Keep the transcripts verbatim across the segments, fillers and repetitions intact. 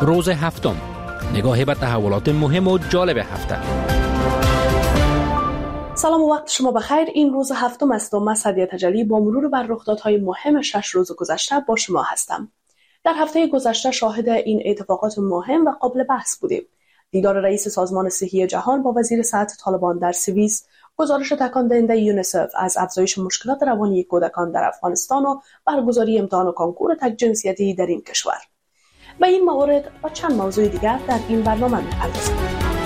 روز هفتم، نگاهی به تحولات مهم و جالب هفته. سلام و وقت شما بخیر. این روز هفتم است و من سعدیه تجلی با مرور بر رخدادهای مهم شش روز گذشته با شما هستم. در هفته گذشته شاهد این اتفاقات مهم و قابل بحث بودیم. دیدار رئیس سازمان صحی جهان با وزیر صحت طالبان در سوئیس، گزارش تکان دهنده یونیسف از افزایش مشکلات روانی کودکان در افغانستان و برگزاری امتحان و کنکور تک جنسیتی در این کشور. به این موارد و چند موضوع دیگر در این برنامه می‌پردازیم.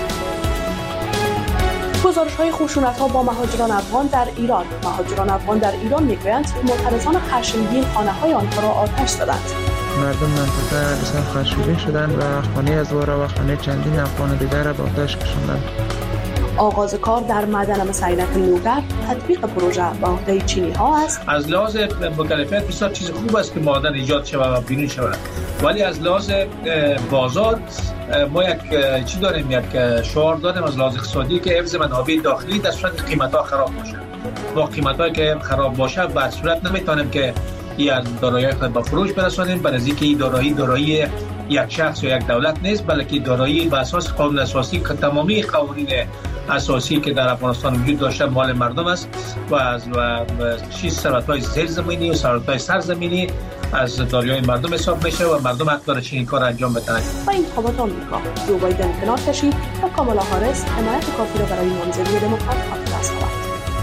گزارش‌های خشونت‌ها با مهاجران افغان در ایران. مهاجران افغان در ایران می‌گویند معترضان خشمگین خانه‌های آنها را آتش زدند. مردم منطقه بسیار خشمگین شدند و خانه از وارا و خانه چندین افغان دیگر را به آتش کشاندند. آغاز کار در معدن مسینک لوگر، تطبیق پروژه به عهده چینی ها است. از لحاظ مکلفیت بسیار چیز خوب است که معدن ایجاد شود و بینی شود، ولی از لحاظ بازار ما یک چی داریم، یک شعار داریم از لحاظ اقتصادی که حفظ منابع داخلی در صورت قیمت ها خراب باشه. با قیمت هایی که خراب باشه به صورت نمیتونیم که این دارایی خود به فروش برسانیم، برای اینکه این دارایی دارایی یک شخص یا یک دولت نیست، بلکه دارایی بر اساس قانون اساسی که تمامی قوانین اساسی که در افغانستان وجود داشته مال مردم است و از و چیز ثروت‌های زیرزمینی و ثروت‌های سرزمینی از دارایی مردم حساب میشه و مردم حق داره چنین کار انجام بدن. و انتخابات آمریکا، جو بایدن کنار کشید و کامالا هاریس حمایت کافی را برای نامزدی دموکرات‌ها به دست آورد.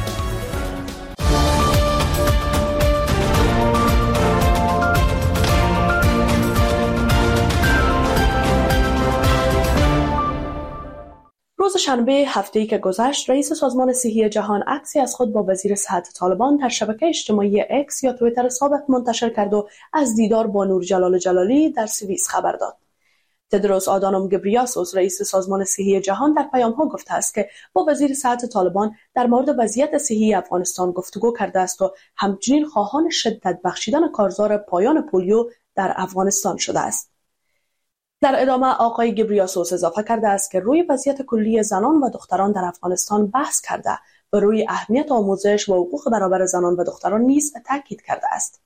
روز شنبه هفته‌ای که گذشت، رئیس سازمان صحی جهان عکسی از خود با وزیر صحت طالبان در شبکه اجتماعی اکس یا توییتر سابق منتشر کرد و از دیدار با نور جلال جلالی در سوئیس خبر داد. تدروس آدانوم گبریاسوس رئیس سازمان صحی جهان در پیام‌ها گفته است که با وزیر صحت طالبان در مورد وضعیت صحی افغانستان گفتگو کرده است و همچنین خواهان شدت بخشیدن کارزار پایان پولیو در افغانستان شده است. در ادامه آقای گبریاسوس اضافه کرده است که روی وضعیت کلی زنان و دختران در افغانستان بحث کرده و روی اهمیت آموزش و حقوق برابر زنان و دختران نیز تاکید کرده است.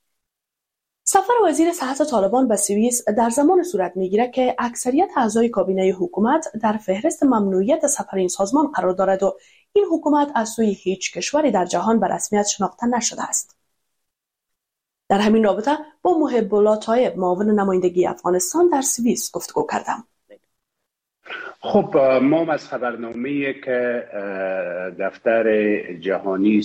سفر وزیر صحت طالبان به سوئیس در زمان صورت می‌گیرد که اکثریت اعضای کابینه حکومت در فهرست ممنوعیت سفر این سازمان قرار دارد و این حکومت از سوی هیچ کشوری در جهان به رسمیت شناخته نشده است. در همین رابطه با محب الله طایب معاون نمایندگی افغانستان در سوئیس گفتگو کردم. خب ما از خبرنامه‌ای که دفتر جهانی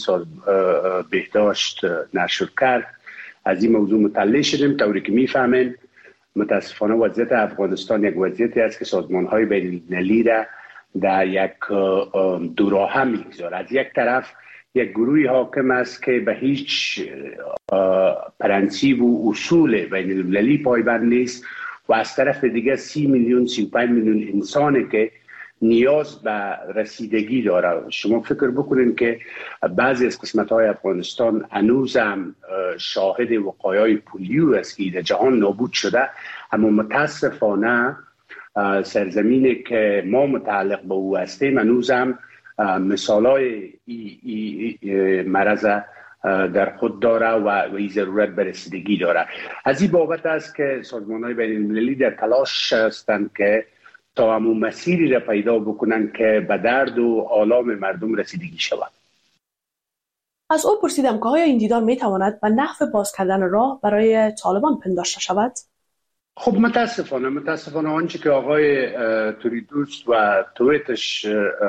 بهداشت نشر کرد از این موضوع مطلع شدیم، طوری که میفهمین متاسفانه وضعیت افغانستان یک وضعیتی است که سازمان‌های بین‌المللی را در یک دوراهم می‌گذارد. از یک طرف یک گروهی حاکم است که به هیچ پرنسیب و اصول بین المللی پایبند نیست و از طرف دیگه سی میلیون سی و پنج میلیون انسانی که نیاز به رسیدگی داره. شما فکر بکنین که بعضی از قسمت‌های افغانستان هنوز هم شاهد وقایع پولیو است که در جهان نابود شده، اما متاسفانه سرزمینی که ما متعلق به او هستیم هنوز هم مثالای ای, ای, ای مرض در خود داره و این ضرورت به رسیدگی داره. از این بابت است که سازمان‌های بین‌المللی در تلاش هستند که تا همون مسیری را پیدا بکنن که به درد و آلام مردم رسیدگی شود. از او پرسیدم که آیا این دیدار میتواند به نحو باز کردن راه برای طالبان پنداشته شود؟ خب متاسفانه متاسفانه آنچه که آقای توریدوس و تویتش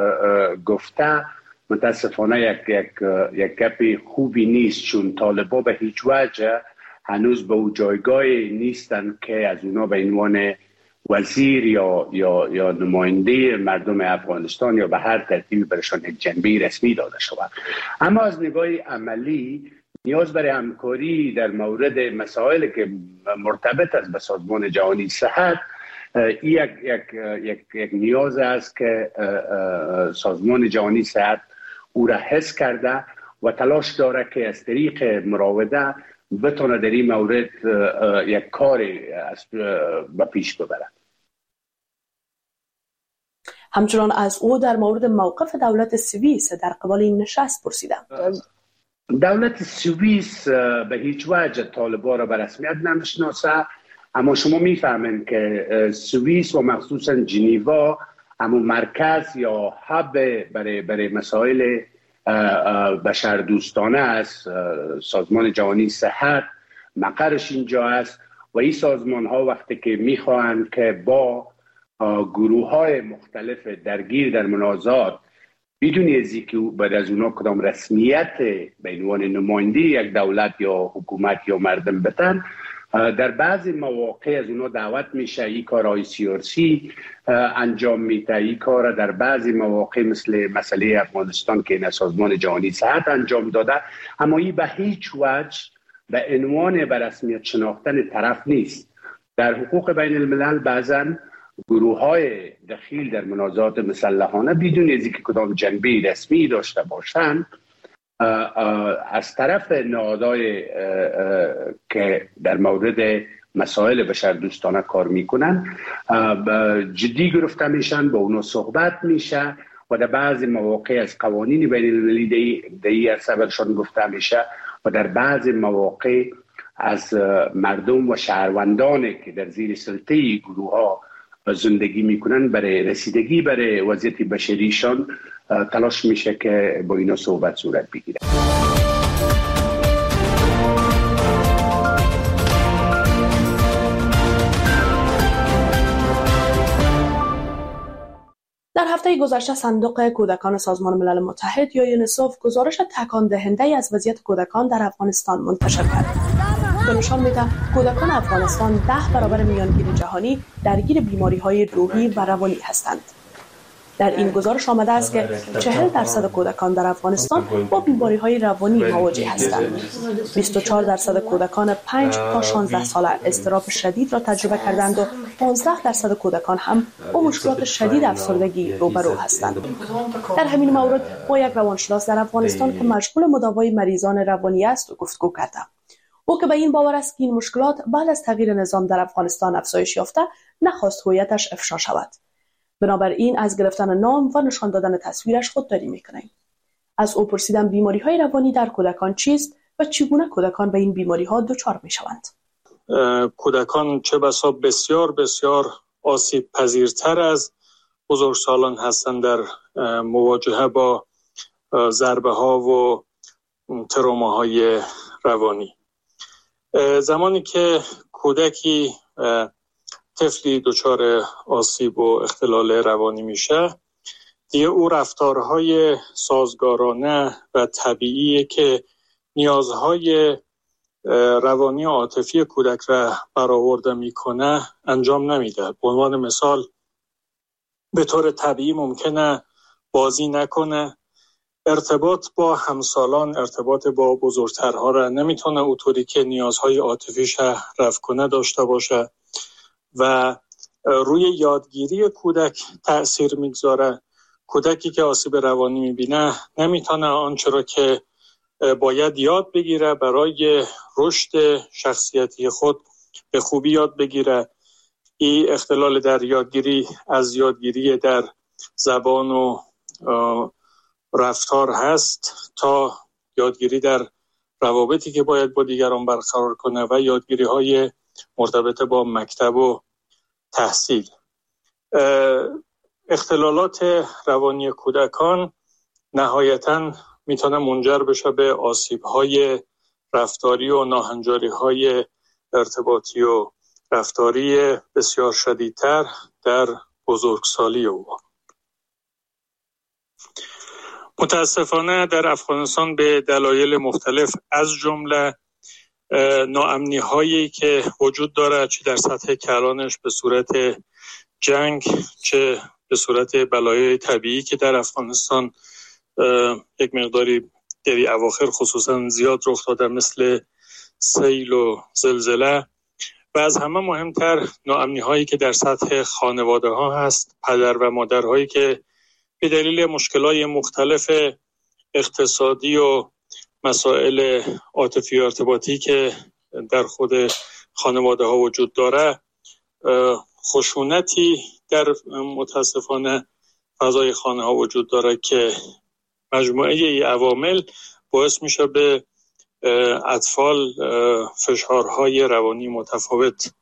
گفته متاسفانه یک یک یک گپ خوبی نیست، چون طالبا به هیچ وجه هنوز به اون جایگاهی نیستن که از اونا به عنوان وزیر یا یا یا نماینده مردم افغانستان یا به هر ترتیبی برشان یک جنبه رسمی داده شود. اما از نگاه عملی نیاز برای همکاری در مورد مسائلی که مرتبط است به سازمان جهانی صحت این یک یک یک یک نیاز است که سازمان جهانی صحت او را حس کرده و تلاش داره که از طریق مراوده بتونه در این مورد یک کاری به پیش ببرد. همچنان از او در مورد موقف دولت سوئیس در قبال این نشست پرسیدم. دولت سوئیس به هیچ وجه طالبان را به رسمیت نمیشناسه، اما شما میفهمین که سوئیس و مخصوصا ژنوا همون مرکز یا هب برای برای مسائل بشردوستانه است. سازمان جهانی صحت مقرش اینجا است و این سازمان ها وقتی که میخواهند که با گروه های مختلف درگیر در منازعات بدون از اینکه بعد از اونا کدام رسمیت به عنوان نماینده یک دولت یا حکومت یا مردم بتن، در بعضی مواقع از اونا دعوت میشه این کارهای سیاسی انجام میده. این کار در بعضی مواقع مثل مسئله افغانستان که این سازمان جهانی صحت انجام داده، اما این به هیچ وجه به عنوان به رسمیت شناختن طرف نیست. در حقوق بین الملل بعضا گروه های دخیل در منازعات مسلحانه بدون از اینکه کدام جنبه رسمی داشته باشند از طرف نهادهای که در مورد مسائل بشردوستانه کار میکنن جدی گرفته میشن، با اونا صحبت میشه و در بعضی مواقع از قوانین بین المللی در عرصه برشان گفته میشه و در بعضی مواقع از مردم و شهروندانی که در زیر سلطه گروه ها زندگی میکنن برای رسیدگی برای وضعیت بشریشان تلاش میشه که با اینا صحبت صورت بگیره. در هفته گذشته صندوق کودکان سازمان ملل متحد یا یونیسف گزارش تکان دهنده از وضعیت کودکان در افغانستان منتشر کرد که نشان میده کودکان افغانستان ده برابر میانگین جهانی درگیر بیماری‌های روحی و روانی هستند. در این گزارش آمده است که چهل درصد کودکان در افغانستان با بیماری‌های روانی مواجه هستند. بیست و چهار درصد کودکان پنج تا شانزده ساله اضطراب شدید را تجربه کردند و پانزده درصد کودکان هم با مشکلات شدید افسردگی روبرو هستند. در همین مورد با یک روانشناس در افغانستان که مشغول مداوای مریضان روانی است گفتگو کردم. او که به این باور است که این مشکلات بعد از تغییر نظام در افغانستان افزایش یافته، نخواست هویتش افشا شود. بنابراین از گرفتن نام و نشان دادن تصویرش خودداری میکنیم. از او پرسیدم بیماری های روانی در کودکان چیست و چگونه کودکان به این بیماری ها دچار میشوند. کودکان چه بسا بسیار بسیار آسیب پذیرتر از بزرگسالان هستند در مواجهه با ضربه ها و تروماهای روانی. زمانی که کودکی طفلی دچار آسیب و اختلال روانی میشه، دیگه او رفتارهای سازگارانه و طبیعیه که نیازهای روانی و عاطفی کودک را برآورده میکنه انجام نمیده. به عنوان مثال به طور طبیعی ممکنه بازی نکنه، ارتباط با همسالان، ارتباط با بزرگترها را نمیتونه اونطوری که نیازهای عاطفیش رفع کنه داشته باشه و روی یادگیری کودک تأثیر میگذاره. کودکی که آسیب روانی میبینه نمیتونه آنچه را که باید یاد بگیره برای رشد شخصیتی خود به خوبی یاد بگیره. این اختلال در یادگیری از یادگیری در زبان و رفتار هست تا یادگیری در روابطی که باید با دیگران برقرار کنه و یادگیری های مرتبط با مکتب و تحصیل. اختلالات روانی کودکان نهایتاً میتونه منجر بشه به آسیب‌های رفتاری و ناهنجاری‌های ارتباطی و رفتاری بسیار شدیدتر در بزرگسالی او. متاسفانه در افغانستان به دلایل مختلف از جمله ناامنی هایی که وجود داره، چه در سطح کلانش به صورت جنگ، چه به صورت بلایای طبیعی که در افغانستان یک مقداری در اواخر خصوصا زیاد رخ داده، مثل سیل و زلزله، و از همه مهمتر ناامنی هایی که در سطح خانواده ها هست، پدر و مادر هایی که به دلیل مشکلات مختلف اقتصادی و مسائل عاطفی و ارتباطی که در خود خانواده ها وجود داره، خشونتی در متاسفانه فضای خانه ها وجود داره که مجموعه ای عوامل باعث میشه به اطفال فشارهای روانی متفاوت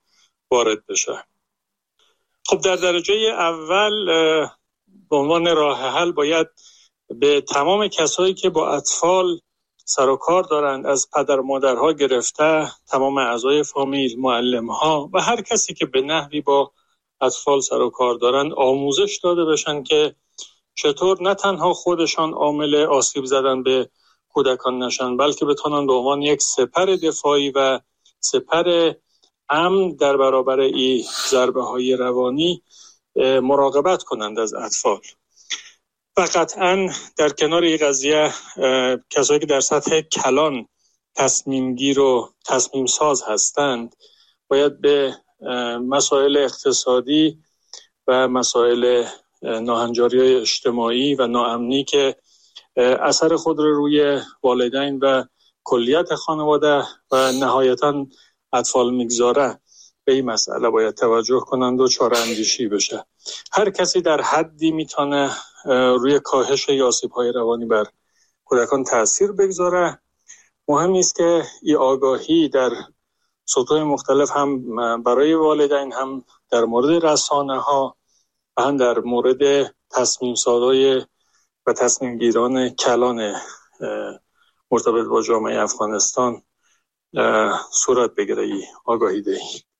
وارد بشه. خب در درجه اول به عنوان راه حل باید به تمام کسایی که با اطفال سر و کار دارند، از پدر مادرها گرفته تمام اعضای فامیل، معلم‌ها و هر کسی که به نحوی با اطفال سر و کار دارند آموزش داده بشن که چطور نه تنها خودشان عامل آسیب زدن به کودکان نشن، بلکه بتونن به عنوان یک سپر دفاعی و سپر امن در برابر این ضربه‌های روانی مراقبت کنند از اطفال. و قطعاً در کنار این قضیه کسایی که در سطح کلان تصمیم گیر و تصمیم ساز هستند باید به مسائل اقتصادی و مسائل ناهنجاری اجتماعی و ناامنی که اثر خود رو روی والدین و کلیت خانواده و نهایتاً اطفال میگذاره به این مسئله باید توجه کنند و چاره اندیشی بشه. هر کسی در حدی میتونه روی کاهش آسیب‌های روانی بر کودکان تأثیر بگذاره. مهم است که این آگاهی در سطوح مختلف هم برای والدین، هم در مورد رسانه‌ها و هم در مورد تصمیم سازای و تصمیم گیران کلان مرتبط با جامعه افغانستان صورت بگیره. ای آگاهی دهی.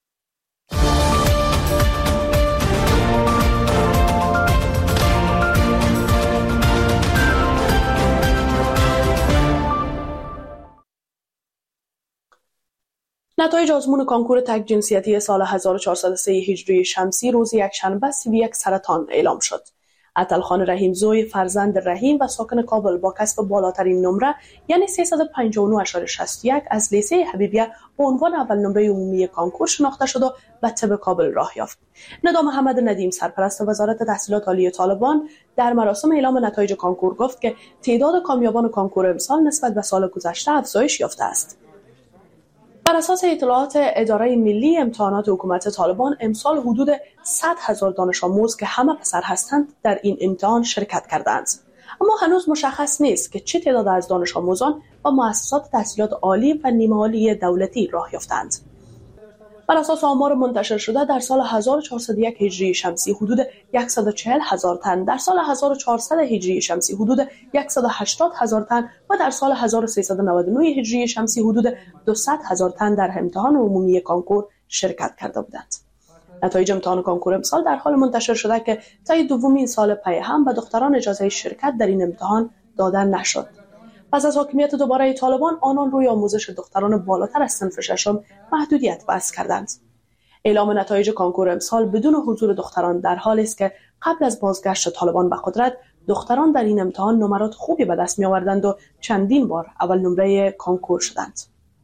نتایج آزمون کنکور تک جنسیتی سال هزار و چهارصد و سه هجری شمسی روز یکشنبه سی و یک سرطان اعلام شد. عطلخان رحیمزوی فرزند رحیم و ساکن کابل با کسب بالاترین نمره یعنی سیصد و پنجاه و نه ممیز شصت و یک از لیسه حبیبیه به عنوان اول نمره عمومی کنکور شناخته شد و به طب کابل راه یافت. ندا محمد ندیم سرپرست وزارت تحصیلات عالی طالبان در مراسم اعلام نتایج کنکور گفت که تعداد کامیابان کنکور امسال نسبت به سال گذشته افزایش یافته است. بر اساس اطلاعات اداره ملی امتحانات حکومت طالبان امسال حدود صد هزار دانش آموز که همه پسر هستند در این امتحان شرکت کردند، اما هنوز مشخص نیست که چه تعداد از دانش آموزان و مؤسسات تحصیلات عالی و نیمه عالی دولتی راه یافتند. بر اساس آمار منتشر شده در سال هزار و چهارصد و یک هجری شمسی حدود صد و چهل هزار تن، در سال هزار و چهارصد هجری شمسی حدود صد و هشتاد هزار تن و در سال هزار و سیصد و نود و نه هجری شمسی حدود دویست هزار تن در امتحان عمومی کنکور شرکت کرده بودند. نتایج امتحان کنکور امسال در حال منتشر شده که طی دومین سال پی هم به دختران اجازه شرکت در این امتحان داده نشد. پس از حاکمیت دوباره طالبان آنان روی آموزش دختران بالاتر از صنف ششم محدودیت وضع کردند. اعلام نتایج کنکور امسال بدون حضور دختران در حالی است که قبل از بازگشت طالبان به قدرت دختران در این امتحان نمرات خوبی به دست می آوردند و چندین بار اول نمره کنکور شدند.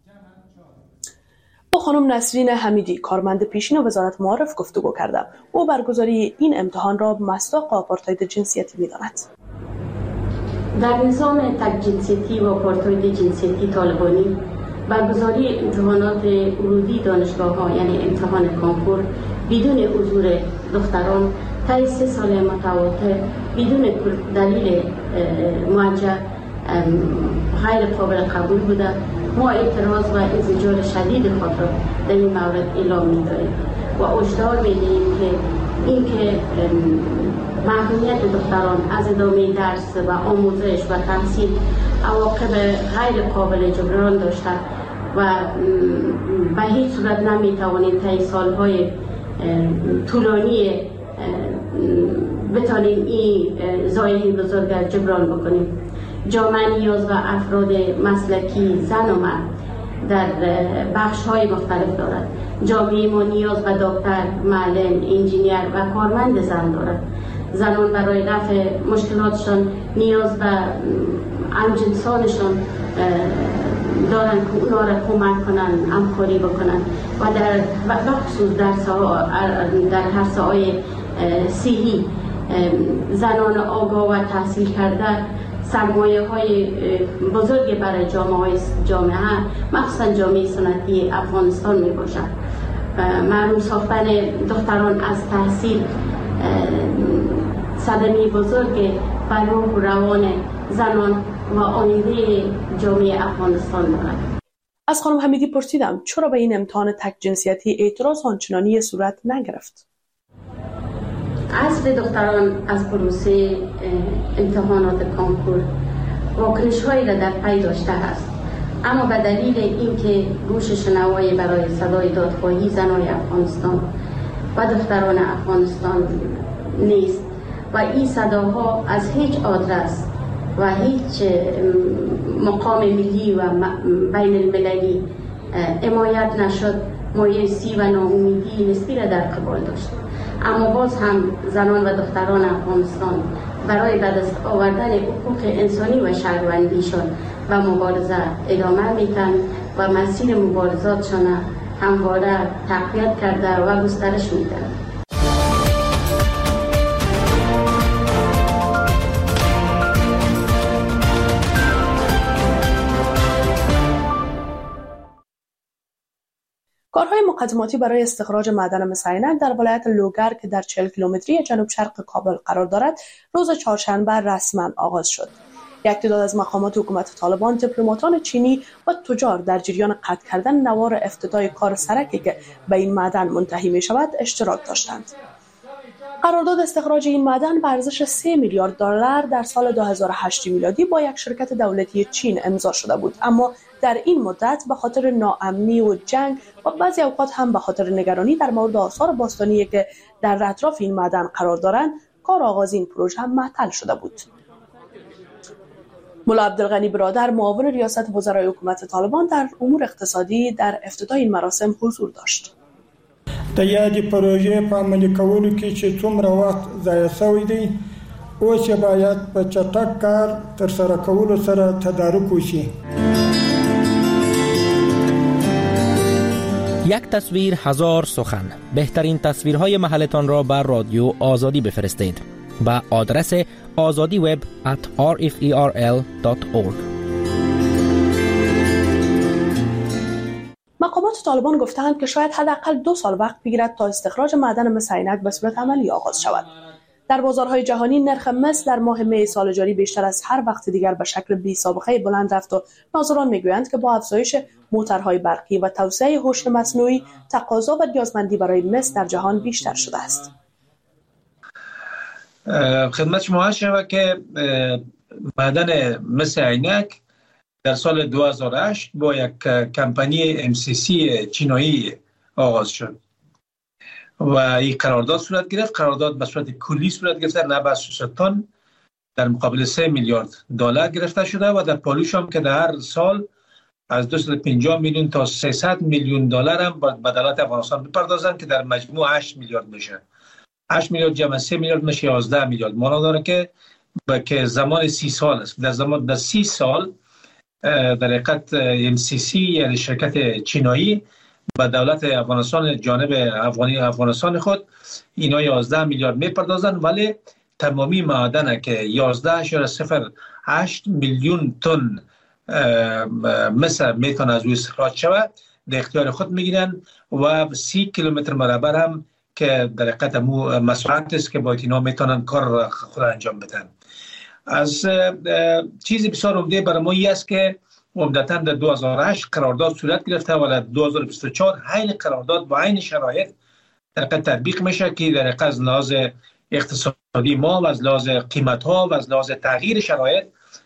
با خانم نسرین حمیدی کارمند پیشین وزارت معارف گفتگو کردم. او برگزاری این امتحان را مصداق آپارتاید جنسیتی می‌داند. در نظام تک جنسیتی و آپارتاید جنسیتی طالبانی برگزاری امتحانات ورودی دانشگاه‌ها یعنی امتحان کنکور بدون حضور دختران طی سه سال متواتر بدون دلیل موجه غیر قابل قبول بوده. ما اعتراض و انزجار شدید خود را در این مورد اعلام می‌داریم و هشدار می‌دهیم که اینکه محرومیت دختران از ادامه درس و آموزش و تحصیل عواقب غیر قابل جبران داشته و به هیچ صورت نمیتوانیم طی سالهای طولانی بتوانیم این ضایعه بزرگ جبران بکنیم. جامعه نیاز و افراد مسلکی زن و مرد در بخش‌های مختلف دارد. جامعه ما نیاز به دکتر، معلم، انجینیر و کارمند زن دارد. زنان برای رفع مشکلاتشان نیاز به همجنسانشان دارند که اونا را کمک کنند، همکاری بکنند و در بخصوص در در حرصه‌های صحی زنان آگاه و تحصیل کرده سرمایه های بزرگی برای جامعه جامعه مخصوصا جامعه سنتی افغانستان می باشد. محروم ساختن دختران از تحصیل صدمه بزرگ بر روح و روان زنان و آینده جامعه افغانستان دارد. از خانم حمیدی پرسیدم چرا به این امتحان تک جنسیتی اعتراض آنچنانی صورت نگرفت. حذف دختران از پروسه امتحانات کانکور واکنش هایی را در پی داشته است، اما به دلیل اینکه گوش شنوایی برای صدای دادخواهی زنای افغانستان و دختران افغانستان نیست و این صداها از هیچ آدرس و هیچ مقام ملی و بین المللی حمایت نشد، مایوسی و ناامیدی نسبی را در قبال داشت. اما باز هم زنان و دختران افغانستان برای به دست آوردن حقوق انسانی و شهروندیشان و مبارزه ادامه میتن و مسیر مبارزاتشان همواره تقویت کرده و گسترش میدن. کارهای مقدماتی برای استخراج معدن مس عینک در ولایت لوگر که در چهل کیلومتری جنوب شرق کابل قرار دارد روز چهارشنبه رسما آغاز شد. یک تعداد از مقامات حکومت طالبان، دیپلماتان چینی و تجار در جریان قطع کردن نوار افتتاح کار سرکی که به این معدن منتهی می شود اشتراک داشتند. قرارداد استخراج این معدن به ارزش سه میلیارد دلار در سال دو هزار و هشت میلادی با یک شرکت دولتی چین امضا شده بود، اما در این مدت به خاطر ناامنی و جنگ و بعضی اوقات هم به خاطر نگرانی در مورد آثار باستانی که در اطراف این معدن قرار دارند، کار آغاز این پروژه هم معطل شده بود. ملا عبدالغنی برادر، معاون ریاست وزرای حکومت طالبان در امور اقتصادی، در افتتاح این مراسم حضور داشت. د یادې پروژې په عملي کولو کې چې څومره وخت ضایع شوی دی، اوس یې باید په چټک کار ترسره کولو سره تدارک وشي. یک تصویر هزار سخن. بهترین تصویرهای محلتان را بر رادیو آزادی بفرستید با آدرس آزادی وب ات آر اف ای آر ال دات اورگ. مقامات طالبان گفتند که شاید حداقل دو سال وقت بگیرد تا استخراج معدن مس عینک به صورت عملی آغاز شود. در بازارهای جهانی نرخ مس در ماه می سال جاری بیشتر از هر وقت دیگر به شکل بی سابقه بلند رفت و ناظران میگویند که با افزایش موتورهای برقی و توسعه هوش مصنوعی تقاضا و نیازمندی برای مس در جهان بیشتر شده است. خدمت شما هستم که معدن مس عینک در سال دو هزار و هشت با یک کمپانی ام سی سی چینایی آغاز شد و این قرارداد صورت گرفت. قرارداد به صورت کلی صورت گرفته، نه به صورت تن، در مقابل سه میلیارد دلار گرفته شده و در پالوش هم که در هر سال از دویست و پنجاه میلیون تا سیصد میلیون دلار هم به دولت افغانستان بپردازند که در مجموع هشت میلیارد میشه. هشت میلیارد جمع سه میلیارد میشه یازده میلیارد. معنا داره که که زمان سی سال است. در زمان در سی سال در حقیقت ام سی سی یعنی شرکت چینایی به دولت افغانستان جانب افغانی افغانستان خود اینا یازده میلیارد میپردازن، ولی تمامی معدن که یازده اشاره صفر هشت میلیون تن مثل میتون از روی استخراج شود در اختیار خود میگیرن و سی کیلومتر مربع هم که در حقیقت مو مساحت است که با اینا میتونن کار خود انجام بدن. از چیزی بسیار عمده برای ما این است که عمدتاً در دو هزار و هشت قرارداد صورت گرفته و در دو هزار و بیست و چهار عین قرارداد با عین شرایط در حقیقت تطبیق میشه که در حقیقت از لحاظ اقتصادی ما و از لحاظ قیمت ها و از لحاظ تغییر شرایط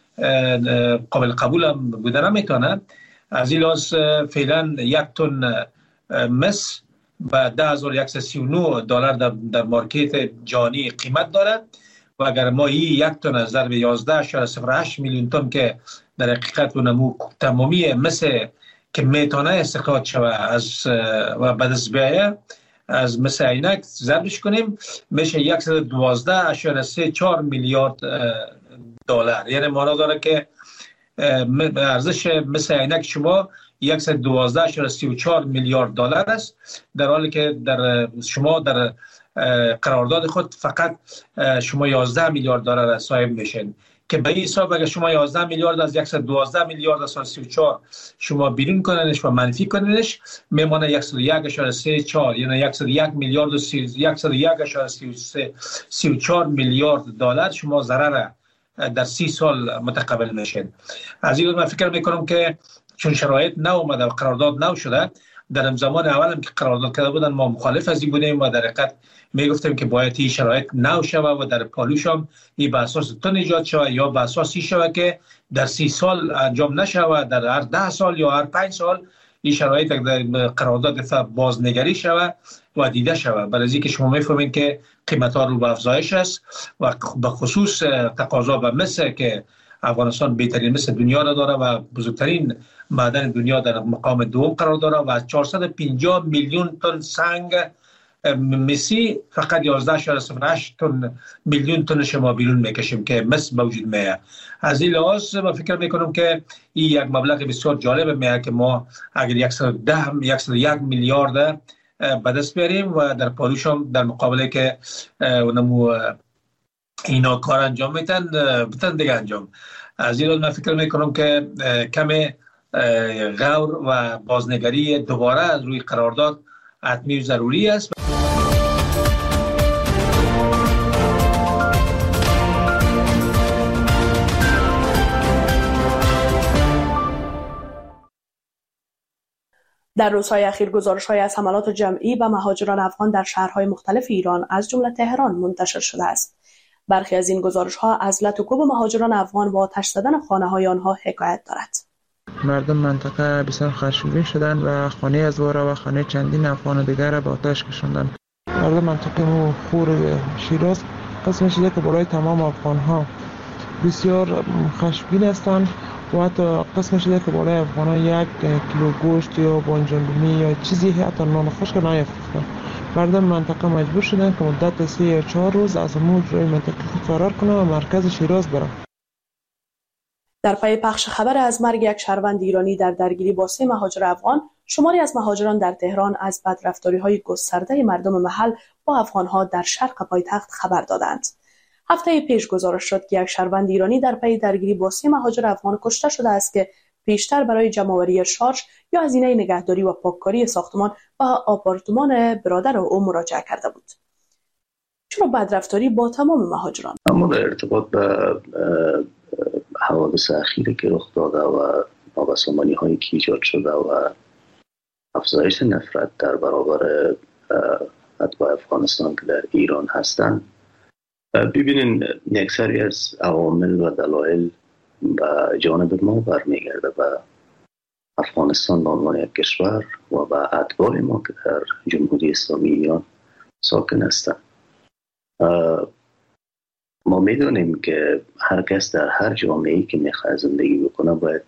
قابل قبول هم بوده نمیتونه. از این لحاظ فعلا یک تن مس به ده هزار و صد و سی و نه دلار در, در مارکت جهانی قیمت داره و اگر ما این یک تن از ضرب یازده اشاره صفر هشت میلیون تن که در حقیقت نمو تمامی مثل که میتونه استخراج شود از و بعد از بیایه از مثل عینک ضربش کنیم میشه صد و دوازده اشاره سه چهار میلیارد دلار. یعنی معنا داره که ارزش مثل عینک شما صد و دوازده اشاره سی و چهار میلیارد دلار است، در حالی که در شما در قرارداد خود فقط شما یازده میلیارد دلار صاحب میشین که به این حساب اگر شما یازده میلیارد از صد و دوازده میلیارد از سی و چهار شما بیرون کننش و منفی کننش میمونه صد و یک اشاره سه چهار، یعنی صد و یک میلیارد و صد و یک اشاره سی و چهار میلیارد دلار شما ضرر در سی سال متقبل میشین. از این من فکر میکنم که چون شرایط نو اومده و قرارداد نو شده، در زمان اول هم که قرارداد کرده بودن ما مخالف از این بودیم و در حقیقت میگفتیم که باید این شرایط نو شود و در پالوش هم این به اساس تن ایجاد شود یا به اساسی شود که در سی سال انجام نشود، در هر ده سال یا هر پنج سال این شرایط در قرارداد بازنگری شود و دیده شود. برای اینکه شما میفهمید که قیمت ها رو به افزایش است و به خصوص تقاضا به مس که افغانستان بهترین مس دنیا را داره و بزرگترین معدن دنیا در مقام دوم قرار داره و از چهارصد و پنجاه میلیون تن سنگ مسی فقط یازده اشاره صفر هشت تن میلیون تنش ما بیرون میکشیم که مس موجود میه. از این لحاظ من فکر میکنم که این یک مبلغ بسیار جالب میه که ما اگر صد و ده صد و یک میلیارد به دست بیاریم و در پالوش هم در مقابله که اونمو اینا کار انجام میتن بتن دیگه انجام. از این لحاظ من فکر میکنم که کم غور و بازنگری دوباره از روی قرارداد حتمی و ضروری است. در روزهای اخیر گزارش‌های از حملات جمعی به مهاجران افغان در شهرهای مختلف ایران از جمله تهران منتشر شده است. برخی از این گزارش‌ها از لطوکوب مهاجران افغان با آتش زدن خانه‌های آنها حکایت دارد. مردم منطقه بسیار خشمگین شدند و خانه از وارا و خانه چندین افغان دیگر را به آتش کشاندند. مردم منطقه مو خور شیراز قسم شده که برای تمام افغان‌ها بسیار خشمگین هستند و حتی قسم شده که برای افغان‌ها یک کیلو گوشت یا بانجان یا چیزی حتی نان خشک نیافروختند. مردم منطقه مجبور شدند که مدت سه یا چهار روز از امور روی منطقه خود فرار کنند و مرکز شیراز برند. در پی پخش خبر از مرگ یک شهروند ایرانی در درگیری با سه مهاجر افغان، شماری از مهاجران در تهران از بدرفتاری‌های گسترده مردم محل با افغان‌ها در شرق پایتخت خبر دادند. هفته پیش گزارش شد که یک شهروند ایرانی در پی درگیری با سه مهاجر افغان کشته شده است که پیشتر برای جمع‌آوری شارژ یا هزینه نگهداری و پاککاری ساختمان و آپارتمان برادر او مراجعه کرده بود. چرا بدرفتاری با تمام مهاجران؟ اما در ارتباط به حوادث اخیری که رخ داده و نابسامانی هایی که ایجاد شده و افزایش نفرت در برابر اتباع افغانستان که در ایران هستند، ببینین یک سری از عوامل و دلایل به جانب ما برمیگرده به افغانستان به عنوان یک کشور و به اتباع ما که در جمهوری اسلامی ایران ساکن هستند. ما میدونیم که هر کس در هر جامعه‌ای که میخواد زندگی بکنه باید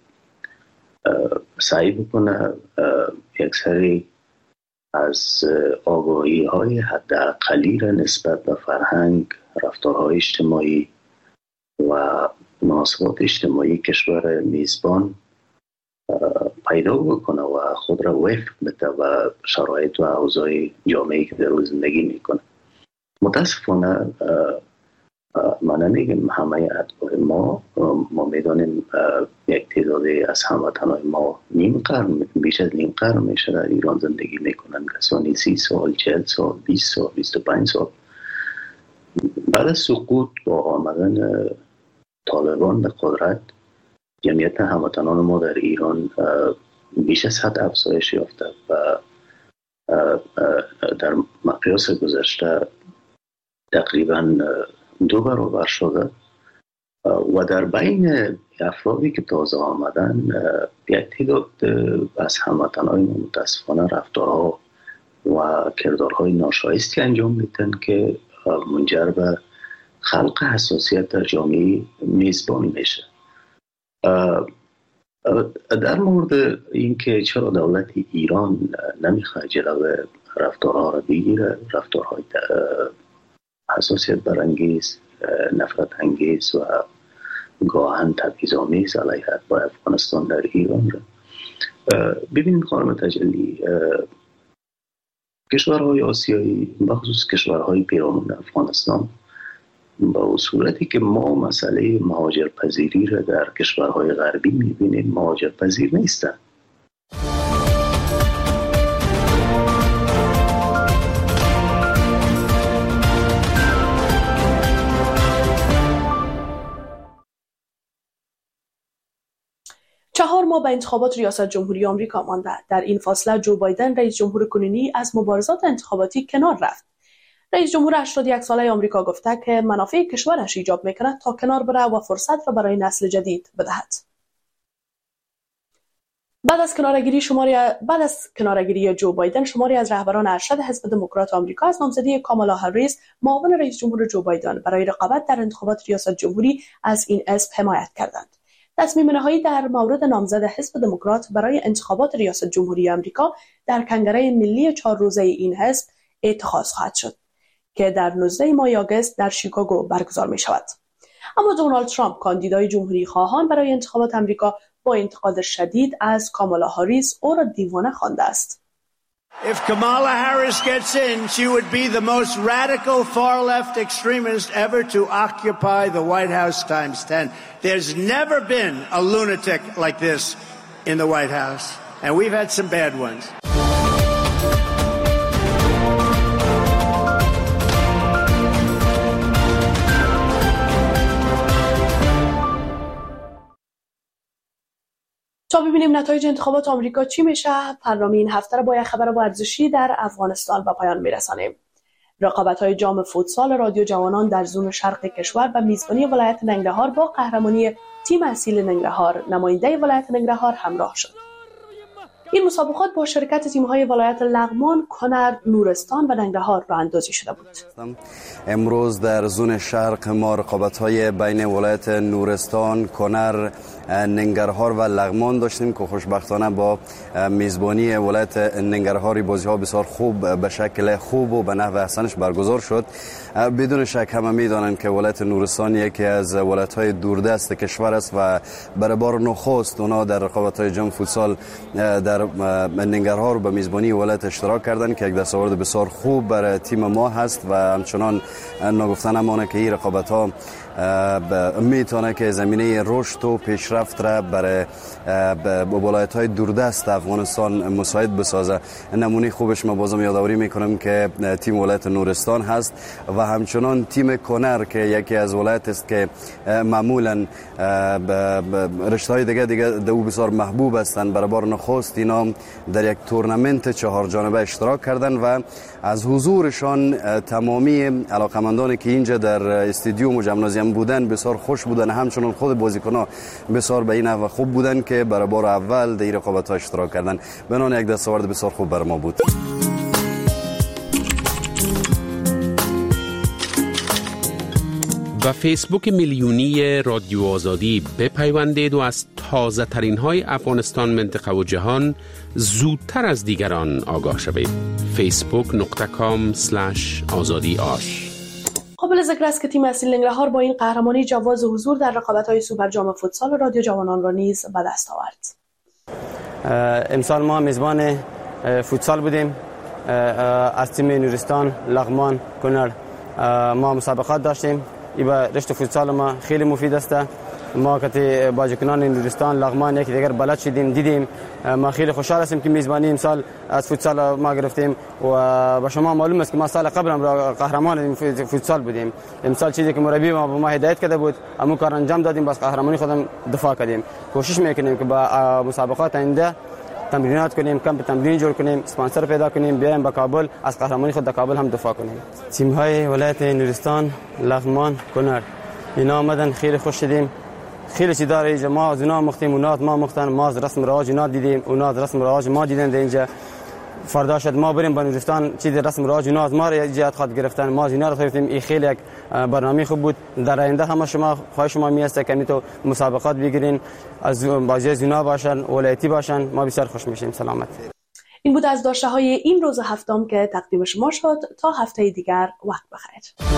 سعی بکنه یک سری از آگاهی های حداقلی را نسبت به فرهنگ، رفتارهای اجتماعی و مناسبات اجتماعی کشور میزبان پیدا بکنه و خود را وفق بده و شرایط و اوضاع جامعه‌ای که در زندگی میکنه. متاسفانه من نمیگم همه اتباع ما ما میدانیم یک تعدادی از هموطنان ما نیم قرن بیش از نیم قرن میشه در ایران زندگی میکنن، کسانی سی سال، چهل سال، بیست سال، بیست و پنج سال. بعد از سقوط با آمدن طالبان به قدرت جمعیت هموطنان ما در ایران بیش از حد افزایش یافته و در مقیاس گذشته تقریبا دو برابر شده و در بین افرادی که تازه آمدن یک تعداد از هموطنان ما متاسفانه رفتارها و کردارهای ناشایستی انجام میدن که منجر به خلق حساسیت در جامعه میزبان میشه. در مورد اینکه چرا دولت ایران نمیخواد جلوی رفتارها را بگیره، رفتارهای حساسیت برانگیز، نفرت انگیز و گاهن تبعیض‌آمیز علیه اتباع افغانستان در ایران را ببینیم. خانم تجلی، کشورهای آسیایی بخصوص کشورهای پیرامون افغانستان با صورتی که ما مسئله مهاجرپذیری را در کشورهای غربی میبینیم مهاجرپذیر نیستند. چهار ماه به انتخابات ریاست جمهوری آمریکا مانده. در این فاصله جو بایدن رئیس جمهور کنونی از مبارزات انتخاباتی کنار رفت. رئیس جمهور هشتاد و یک ساله آمریکا گفته که منافع کشورش ایجاب می‌کند تا کنار بره و فرصت را برای نسل جدید بدهد. بعد از کنارگیری شماری بعد از کنارگیری جو بایدن، شماری از رهبران ارشد حزب دموکرات آمریکا از نامزدی کامالا هریس، معاون رئیس جمهور جو بایدن، برای رقابت در انتخابات ریاست جمهوری از این اسم حمایت کردند. تصمیم نهایی در مورد نامزد حزب دموکرات برای انتخابات ریاست جمهوری آمریکا در کنگره ملی چهار روزه این حزب اتخاذ خواهد شد که در نوزده ماه آگوست در شیکاگو برگزار می شود. اما دونالد ترامپ، کاندیدای جمهوری خواهان برای انتخابات آمریکا، با انتقاد شدید از کامالا هریس او را دیوانه خوانده است. If Kamala Harris gets in, she would be the most radical far-left extremist ever to occupy the White House times ten. There's never been a lunatic like this in the White House, and we've had some bad ones. تا ببینیم نتایج انتخابات آمریکا چی میشه، برنامه این هفته را با یک خبر ورزشی در افغانستان به پایان میرسانیم. رقابت‌های جام فوتسال رادیو جوانان در زون شرق کشور و میزبانی ولایت ننگرهار با قهرمانی تیم اصیل ننگرهار، نماینده ولایت ننگرهار، همراه شد. این مسابقات با شرکت تیم‌های ولایت لغمان، کنر، نورستان و ننگرهار راه اندازی شده بود. امروز در زون شرق ما رقابت‌های بین ولایت نورستان، کنر، ننگرهار و لغمان داشتیم که خوشبختانه با میزبانی ولایت ننگرهاری بازی‌ها بسیار خوب به شکل خوب و به نحو احسنش برگزار شد. بدون شک همه می‌دانند که ولایت نورستان یکی از ولایت‌های دوردست کشور است و برای بار نخست اونا در رقابت‌های جام فوتسال در ننگرهار به میزبانی ولایت اشتراک کردند که یک دستاورد بسیار خوب برای تیم ما هست و همچنان ناگفتن نمانه که این رقابت‌ها میتونه که زمینه رشد و پیشرفت را برای ولایت‌های دوردست افغانستان مساعد بسازه. نمونه خوبش ما بازم یادآوری میکنم که تیم ولایت نورستان هست و همچنان تیم کنر که یکی از ولایت است که معمولا رشته‌های دیگه دیگه دو بسیار محبوب هستند. برای بار نخست اینا در یک تورنمنت چهار جانبه اشتراک کردن و از حضورشان تمامی علاقمندانی که اینجا در استادیوم و ژیمنازیوم بودن بسیار خوش بودن. همچنان خود بازیکن‌ها بسیار به این نحو خوب بودن که برای بار اول در رقابت‌ها اشتراک کردن. بنان یک دستاورد بسیار خوب بر ما بود. و فیسبوک میلیونی رادیو آزادی بپیوندید و از تازه ترین های افغانستان، منطقه و جهان زودتر از دیگران آگاه شوید. فیسبوک نقطه کام اسلش آزادی آش. قابل ذکر است که تیم اصیل ننگرهار با این قهرمانی جواز حضور در رقابت‌های سوپر جام فوتسال رادیو جوانان را نیز به دست آورد. امسال ما میزبان فوتسال بودیم. از تیم نورستان، لغمان، کنر ما مسابقات داشتیم. این رشته فوتسال ما خیلی مفید است. ما که بازیکنان نورستان، لغمان یکی دیگر بلد شدیم، دیدیم. ما خیلی خوشحال هستیم که میزبانی امسال از فوتسال ما گرفتیم و با شما معلوم است که ما سال قبل هم قهرمان فوتسال بودیم. امسال چیزی که مربی ما به ما هدایت کرده بود همون کار انجام دادیم، بس قهرمانی خودم دفاع کردیم. کوشش میکنیم که با مسابقات آینده تمرینات کنیم، کمپ تمرین جور کنیم، اسپانسر پیدا کنیم، بیایم به کابل از قهرمانی خود در کابل هم دفاع کنیم. تیم های ولایت نورستان، لغمان، کنر اینا آمدن، خیلی خوش شدیم. خیلی چیز داره اینجا. ما از اونا مختیم، اونا از ما مختن. ما از رسم رواج اونا دیدیم، اونا از رسم رواج ما دیدن اینجا. فردا شد ما بریم به نورستان، چیز رسم رواج اونا از ما جهت خواهد گرفتن، ما از اینا رو گرفتیم. این خیلی یک برنامه خوب بود. در آینده همه شما خواهش شما میاسته که تو مسابقات بگیرین، از بازی از اونا باشن، ولایتی باشن. ما بسیار خوش میشیم. سلامت. این بود از داشته های این روز هفتم که تقدیم شما شد. تا هفته دیگر وقت بخیر.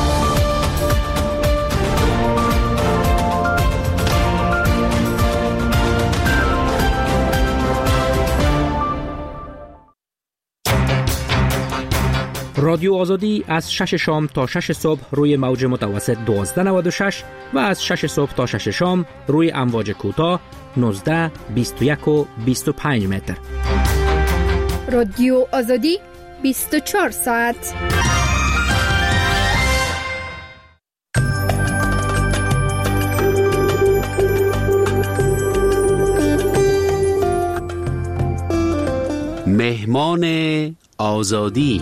رادیو آزادی از شش شام تا شش صبح روی موج متوسط دوازده نود و شش و از شش صبح تا شش شام روی امواج کوتاه نوزده، بیست و یک و بیست و پنج متر. رادیو آزادی بیست و چهار ساعت. مهمان آزادی.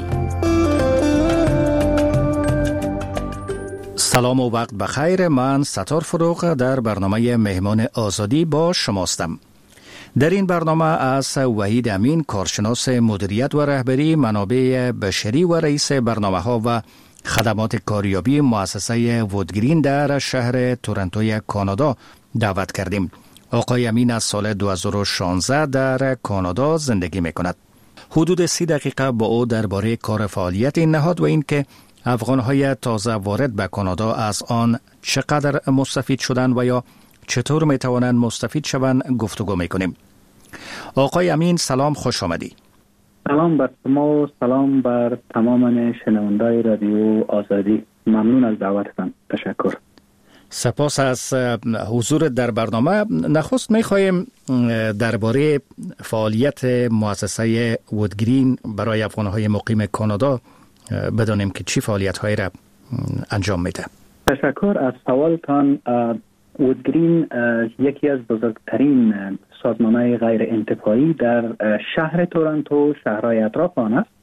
سلام و وقت بخیر. من ستار فروغ در برنامه مهمان آزادی با شماستم. در این برنامه از وحید امین، کارشناس مدیریت و رهبری منابع بشری و رئیس برنامه ها و خدمات کاریابی مؤسسه وودگرین در شهر تورنتوی کانادا دعوت کردیم. آقای امین از سال دو هزار و شانزده در کانادا زندگی می کند. حدود سی دقیقه با او درباره کار فعالیت این نهاد و اینکه افغان‌های تازه وارد به کانادا از آن چقدر مستفید شدند و یا چطور می توانند مستفید شوند گفتگو می کنیم. آقای امین سلام، خوش آمدی. سلام بر شما و سلام بر تمام شنوندای رادیو آزادی. ممنون از دعوتتان. تشکر. سپاس از حضور در برنامه. نخست می خواهیم درباره فعالیت مؤسسه وودگرین برای افغان‌های مقیم کانادا بدانیم که چی فعالیت‌هایی را انجام میده. تشکر از سوالتان. وودگرین یکی از بزرگترین سازمان‌های غیر انتفاعی در شهر تورنتو، شهرهای اطراف آن است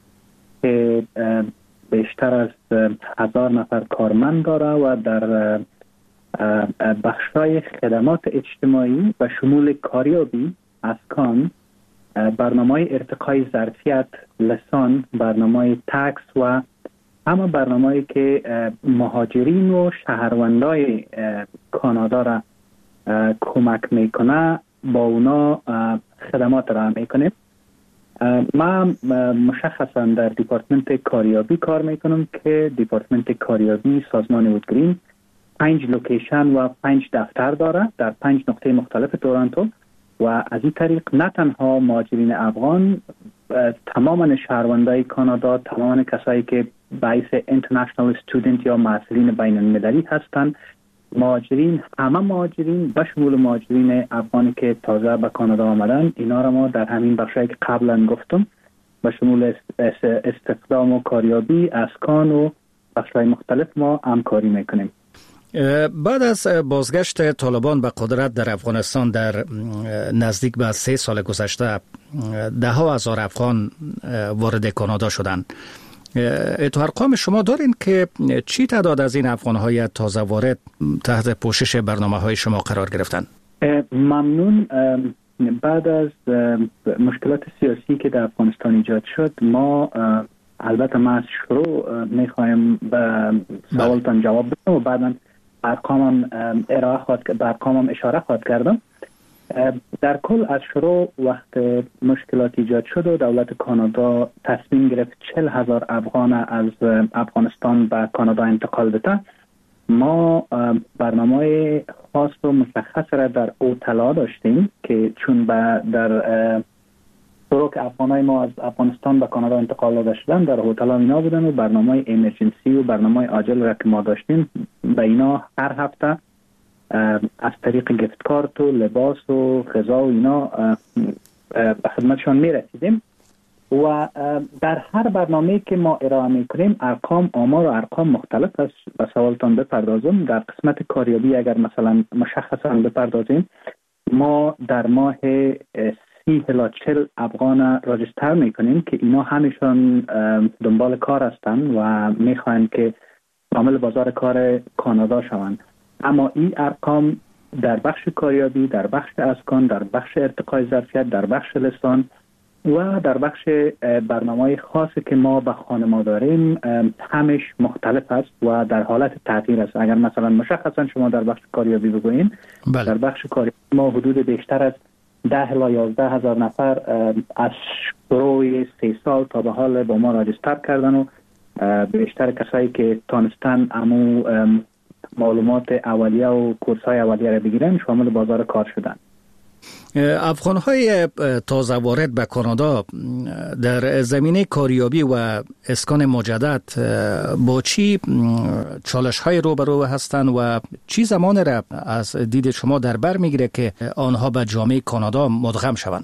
که بیشتر از هزار نفر کارمند داره و در بخش‌های خدمات اجتماعی و شمول کاریابی، اسکان، برنامه ارتقای ظرفیت، لسان، برنامه تکس و همه برنامه‌ای که مهاجرین و شهروندای کانادا را کمک میکنه با اونا خدمات را میکنیم. من مشخصا در دیپارتمنت کاریابی کار میکنم که دیپارتمنت کاریابی سازمان وودگرین پنج لوکیشن و پنج دفتر داره در پنج نقطه مختلف تورنتو و از این طریق نه تنها مهاجرین افغان، تماما شهروندای کانادا، تماما کسایی که باعث اینترنشنال استودنت یا محصلین بین المللی هستند، مهاجرین، همه مهاجرین به شمول مهاجرین افغانی که تازه به کانادا آمدن، اینا را ما در همین بخشایی که قبلا گفتم به شمول استخدام و کاریابی، اسکان و بخشای مختلف ما همکاری میکنیم. بعد از بازگشت طالبان به قدرت در افغانستان در نزدیک به سه سال گذشته، ده ها هزار افغان وارد کانادا شدند. تو ارقام شما دارین که چی تعداد از این افغان‌های تازه وارد تحت پوشش برنامه‌های شما قرار گرفتن؟ ممنون. بعد از مشکلات سیاسی که در افغانستان ایجاد شد، ما البته ما از شروع می‌خوایم به سوالتان جواب بدم و بعداً ارقامم ارائه خواهد به ارقامم اشاره خواهد کردم. در کل از شروع وقت مشکلات ایجاد شد و دولت کانادا تصمیم گرفت چهل هزار افغان از افغانستان به کانادا انتقال بده، ما برنامه خاص و مشخص را در اوتلا داشتیم که چون در شروع که افغانای ما از افغانستان به کانادا انتقال داده شدن در هتل اینا بودن و برنامه امرجنسی و برنامه عاجل را که ما داشتیم به اینا هر هفته از طریق گفت کارت و لباس و غذا و اینا به خدمتشان می رسیدیم و در هر برنامه که ما ارائه می کنیم ارقام آمار و ارقام مختلف است. به سوالتان بپردازم. در قسمت کاریابی اگر مثلا مشخصا بپردازیم، ما در ماه سی الی چهل افغان راجستر می کنیم که اینا همیشون دنبال کار هستند و می خواهند که عامل بازار کار کانادا شوند. اما این ارقام در بخش کاریابی، در بخش اسکان، در بخش ارتقای ظرفیت، در بخش لسان و در بخش برنامه‌های خاصی که ما به خانما داریم همش مختلف است و در حالت تغییر است. اگر مثلا مشخصا شما در بخش کاریابی بگوییم، بله. در بخش کاریابی ما حدود بیشتر از ده الی یازده هزار نفر از شروع سه سال تا به حال با ما راجستر کردن و بیشتر کسایی که تانستن امو معلومات اولیه و کورس‌های اولیه را بگیرن شامل بازار کار شدن. افغان‌های تازه وارد به کانادا در زمینه کاریابی و اسکان مجدد با چی چالش‌های روبرو هستند و چی زمان را از دید شما در بر میگیره که آنها به جامعه کانادا مدغم شوند؟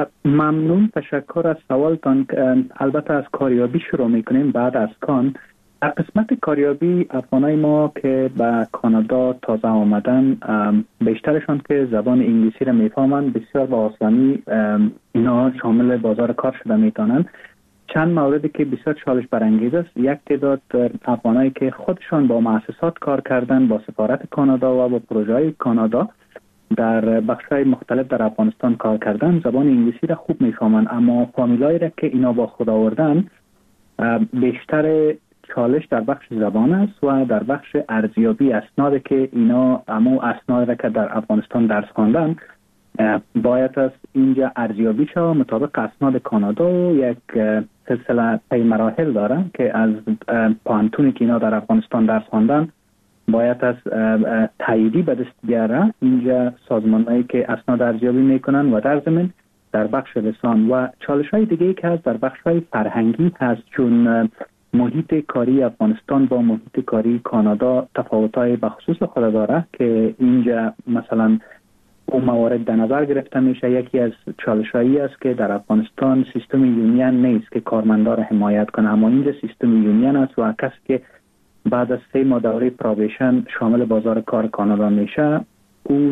ممنون، تشکر از سوالتان. البته از کاریابی شروع میکنیم، بعد از کان. در قسمت کاریابی افغانای ما که به کانادا تازه آمدن، بیشترشان که زبان انگلیسی را میفهمند، بسیار با آسانی اینا شامل بازار کار شده میتونند. چند موردی که بسیار چالش برانگیز است، یک تعداد افغانایی که خودشان با مؤسسات کار کردن، با سفارت کانادا و با پروژه‌های کانادا در بخش‌های مختلف در افغانستان کار کردن، زبان انگلیسی را خوب میفهمند، اما فامیلایی را که اینا با خود آوردن بیشتر چالش در بخش زبان است و در بخش ارزیابی اسناد که اینا اما اسناد را که در افغانستان درس خواندن باید از اینجا ارزیابی شود مطابق اسناد کانادا و یک سلسله پی مراحل داره که از پانتونی که اینا در افغانستان درس خواندن باید از تاییدی به دست بیاره. اینجا سازمانهایی که اسناد ارزیابی میکنن و در ضمن در بخش لسان و چالش های دیگه که هست در بخش های فرهنگی هست، چون محیط کاری افغانستان با محیط کاری کانادا تفاوت‌های بخصوص خود داره که اینجا مثلا اون موارد در نظر گرفته میشه. یکی از چالش‌هایی است که در افغانستان سیستم یونین نیست که کارمندان را حمایت کنه، اما اینجا سیستم یونین است و کسی که بعد از سه ماه دوره پروبیشن شامل بازار کار کانادا میشه، او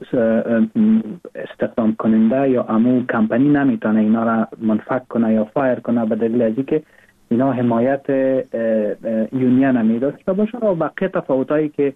استخدام کننده یا امو کمپانی نمیتونه اینا را منفک کنه یا فایر کنه به دلیل از اینکه اینا حمایت یونین نمیداشته باشه. و بقیه تفاوتایی که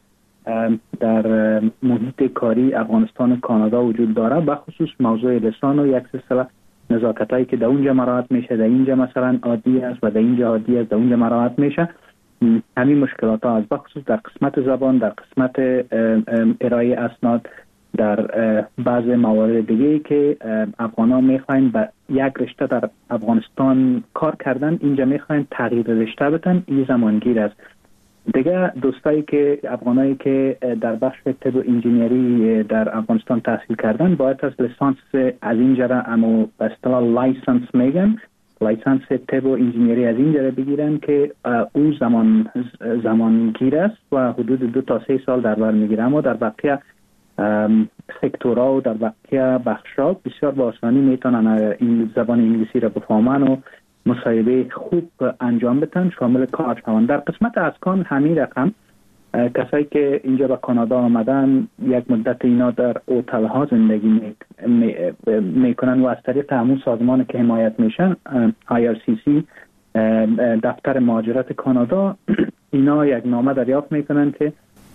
در محیط کاری افغانستان و کانادا وجود داره، بخصوص موضوع لسان و یک سلسله نزاکتایی که در اونجا مراعات میشه، در اینجا مثلا عادی است و در اینجا عادی است، در اونجا مراعات میشه. همین مشکلات ها از بخصوص در قسمت زبان، در قسمت ارائه اسناد، در بعض موارد دیگه که افغانا میخواین به یک رشته در افغانستان کار کردن، اینجا میخواین تغییر رشته بدن، این زمانگیر است. دیگه دوستایی که افغانایی که در بخش طب و انجینیری در افغانستان تحصیل کردن باید از لیسانس از اینجا را اما به اصطلاح لایسنس میگن، لایسنس طب و انجینیری از اینجا را بگیرن که او زمان زمانگیر است و حدود دو تا سه سال در بر میگیره. اما در بقیه سکتورها و در بقیه بخش‌ها بسیار با آسانی میتونن این زبان انگلیسی را بفهمن و مصاحبه خوب انجام بدن، شامل کار شوند. در قسمت اسکان همین رقم کسایی که اینجا به کانادا آمدن یک مدت اینا در هتل ها زندگی میکنن و از طریق همون سازمان که حمایت میشن آی آر سی سی دفتر مهاجرت کانادا اینا یک نامه دریافت میکنن که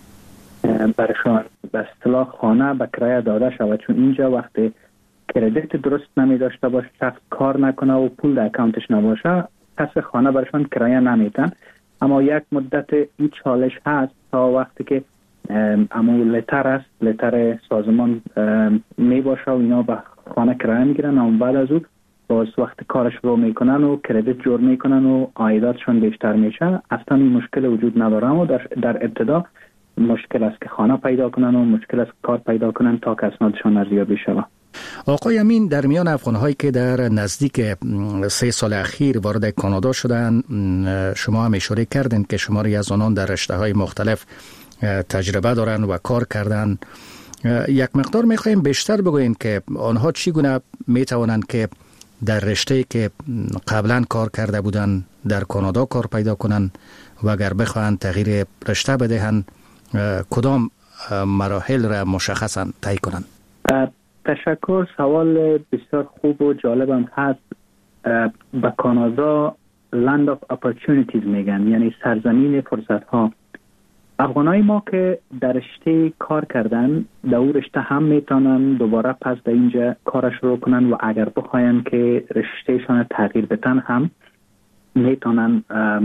برشان به اصطلاح خانه به کرایه داده شود، چون اینجا وقتی کردیت درست نمی داشته باشه، شخص کار نکنه و پول در اکانتش نباشه، کس خانه برشان کرایه نمیتن. اما یک مدت این چالش هست تا وقتی که اما لتر است، لتر سازمان می باشه و اینا به خانه کرایه میگیرن، اما بعد از او باز وقت کارش رو میکنن و کردیت جور میکنن و عایداتشون بیشتر میشه. اصلا این مشکل وجود نداره و در, در ابتدا مشکل است که خانه پیدا کنن و مشکل است کار پیدا کنن تا که اسنادشون ارزیابی شود. آقای امین، در میان افغان‌هایی که در نزدیک سه سال اخیر وارد کانادا شدن، شما هم اشاره کردین که شماری از آنان در رشته‌های مختلف تجربه دارن و کار کردن. یک مقدار می‌خوایم بیشتر بگوین که آنها چگونه می‌توانند که در رشته‌ای که قبلا کار کرده بودن در کانادا کار پیدا کنن و اگر بخواهند تغییر رشته بدهند کدام مراحل را مشخصاً طی کنند؟ تشکر. سوال بسیار خوب و جالبم هست. به کانادا land of opportunities میگن، یعنی سرزمین فرصت ها. افغانای ما که در رشته کار کردن در اون رشته هم میتونن دوباره پس در اینجا کارش رو کنن و اگر بخواین که رشتهشان تغییر بتن هم میتونن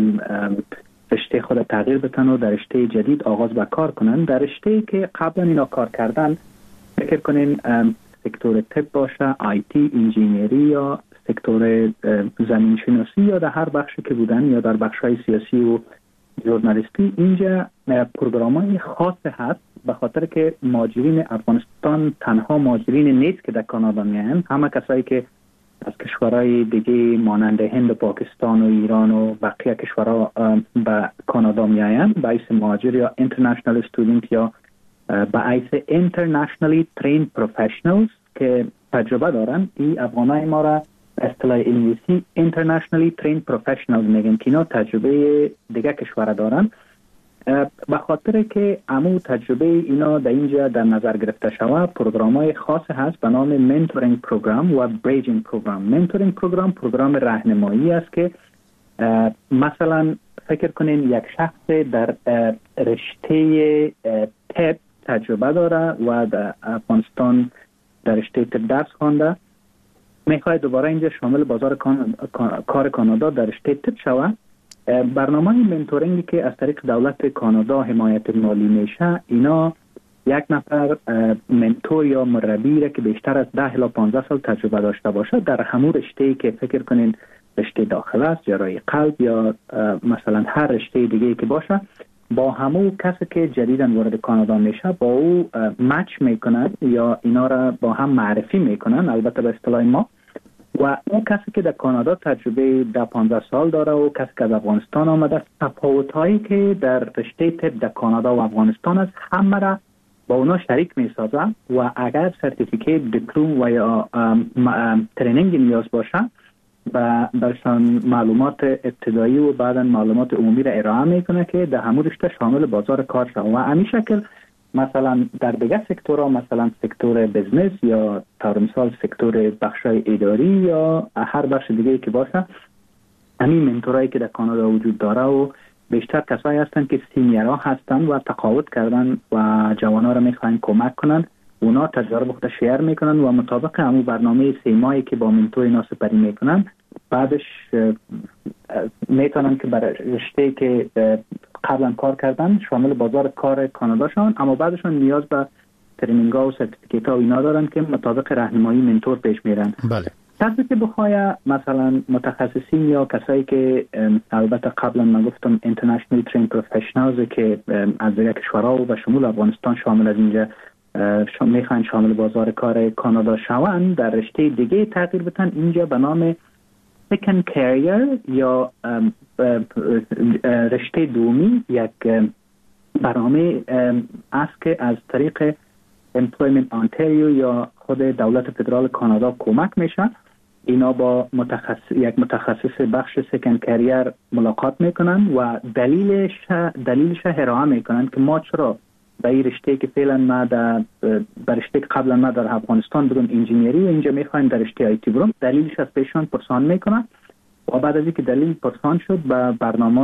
رشته خود تغییر بتن و در رشته جدید آغاز به کار کنن. در رشته که قبلا اینا کار کردن فکر کنین سکتور طب باشه، آی تی، انجینیری یا سکتور زمین شناسی یا در هر بخشی که بودن یا در بخش‌های سیاسی و ژورنالیستی، اینجا پروگرام‌های خاص هست به خاطر که مهاجرین افغانستان تنها مهاجرین نیست که در کانادا میان، همه کسایی که از کشورهای دیگه مانند هند و پاکستان و ایران و بقیه کشورها به کانادا میآیند به حیث مهاجر یا اینترنشنال استودنت یا به حیث internationally trained professionals که تجربه دارن. این افغانای ما را اصطلاح انگلیسی Internationally Trained Professionals میگن که اینا تجربه دیگه کشور دارن. به خاطر که امو تجربه اینا در اینجا در نظر گرفته شود، پروگرام های خاص هست به نام منتورینگ پروگرام و بریجینگ پروگرام. منتورینگ پروگرام پروگرام راهنمایی است که مثلا فکر کنین یک شخص در رشته تب تجربه داره و در افغانستان در رشته تب درس خوانده، میخواد دوباره اینجا شامل بازار کار کانادا در رشته تب شود. برنامه منتورینگی که از طریق دولت کانادا حمایت مالی میشه، اینا یک نفر منتور یا مربی را که بیشتر از ده الی پانزده سال تجربه داشته باشه در همون رشته‌ای که فکر کنین رشته داخل است، جراحی قلب یا مثلا هر رشته دیگه که باشه، با همون کسی که جدیداً وارد کانادا میشه با او مچ میکنن یا اینا را با هم معرفی میکنن، البته به اصطلاح ما. و اون کسی که در کانادا تجربه ده پانزده سال داره و کسی که از افغانستان آمده، تفاوت‌هایی که در رشته طب در کانادا و افغانستان است همه را با اونا شریک میسازه و اگر سرتیفیکیت، دیپلم و یا ترینینگ نیاز باشه و برشان معلومات ابتدایی و بعدا معلومات عمومی را ارائه میکنه که در همون رشته شامل بازار کار شود. و همین شکل مثلا در دیگه سکتورها، مثلا سکتور بزنس یا طور مثال سکتور بخشای اداری یا هر بخش دیگه که باشه، همین منتورایی که در کانادا وجود داره و بیشتر کسایی هستن که سینیرها هستن و تقاعد کردن و جوانا را میخواین کمک کنن، اونا تجربه خود شیر میکنن و مطابق همون برنامه سه ماهی که با منتور اینا سپری میکنن، بعدش میتونن که برای رشته که قبلا کار کردن شامل بازار کار کانادا شون، اما بعدشون نیاز به ترینینگ ها و سرتیفیکیت ها اینا دارن که مطابق راهنمایی منتور پیش میرن. بله. کسی که بخواه مثلا متخصصین یا کسایی که البته قبلا من گفتم International Trained Professionals که از دیگه کشورها و شمول افغانستان شامل از اینجا میخوان شامل بازار کار کانادا شوند، در رشته دیگه تغییر بتن، اینجا به نام Second Career یا رشته دومی یک برنامه است که از طریق Employment Ontario یا خود دولت فدرال کانادا کمک میشه. اینا با متخصص یک متخصص بخش Second Career ملاقات میکنن و دلیلش دلیلش ارائه میکنن که ما چرا به این رشته که فعلا ما در رشته قبلا ما در افغانستان بودم انجینیری و اینجا میخوایم در رشته آیتی برم، دلیلش از پیشان پرسان میکنن و بعد از اینکه دلیل پرسان شد به برنامه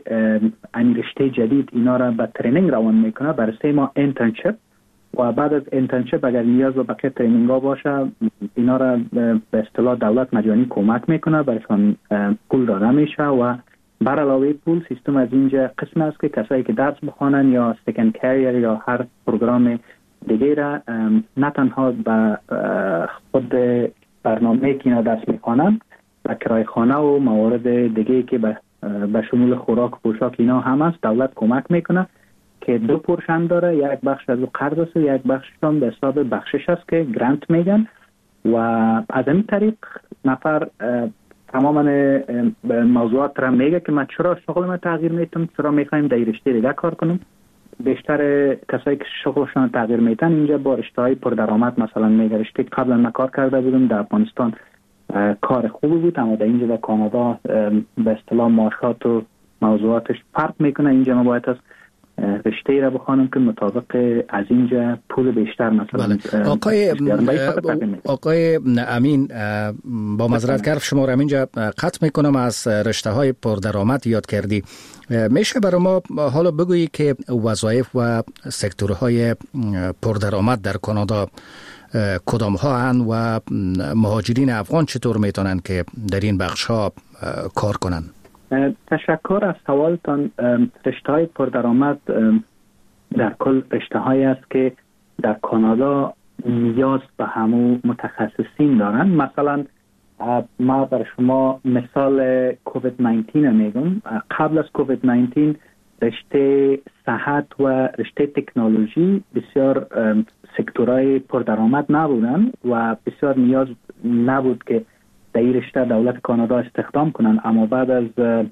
این رشته جدید اینا را به ترینینگ روان میکنه، برای ما انترنشپ، و بعد از انترنشپ اگر نیاز به بقیه ترینینگ ها باشه اینا را به اصطلاح دولت مجانی کمک میکنه، برایشان پول داده میشه و بر علاوه پول سیستم از اینجا قسم است که کسایی که درس بخوانن یا سکند کریر یا هر پروگرام دیگه را نه تنها به خود برنامه که اینا درس میخوانن و کرای خانه و موارد دیگه که به به شمول خوراک و پوشاک اینا هم است، دولت کمک میکنه که دو پورشن داره، یک بخش از قرض است و یک بخششون به حساب بخشش است که گرانت میگن و از این طریق نفر تماما موضوعات را میگه که من چرا شغل ما تغییر میتم، چرا میخوایم در رشته دیگه کار کنم. بیشتر کسایی که شغلشون تغییر میتن اینجا با رشته‌های پردرآمد مثلا میگه رشته قبلا من کار کرده بودم در افغانستان کار خوبی بود، اما در اینجا در کانادا به اصطلاح معاشات و موضوعاتش فرق میکنه، اینجا ما باید از رشته را بخوانم که مطابق از اینجا پول بیشتر مثلا. بله. آقای آقای امین، با معذرت کار شما را اینجا قطع میکنم، از رشته های پردرآمد یاد کردی، میشه برای ما حالا بگویی که وظایف و سکتورهای پردرآمد در کانادا کدام ها هستند و مهاجرین افغان چطور میتونن که در این بخش ها کار کنن؟ تشکر از سوالتان. رشته های پردرآمد در کل رشته هایی است که در کانادا نیاز به همو متخصصین دارن. مثلا ما بر شما مثال کووید نوزده میگم. قبل از کووید نوزده رشته صحت و رشته تکنولوژی بسیار سکتورهای پردرآمد نبودن و بسیار نیاز نبود که در این رشته دولت کانادا استخدام کنن، اما بعد از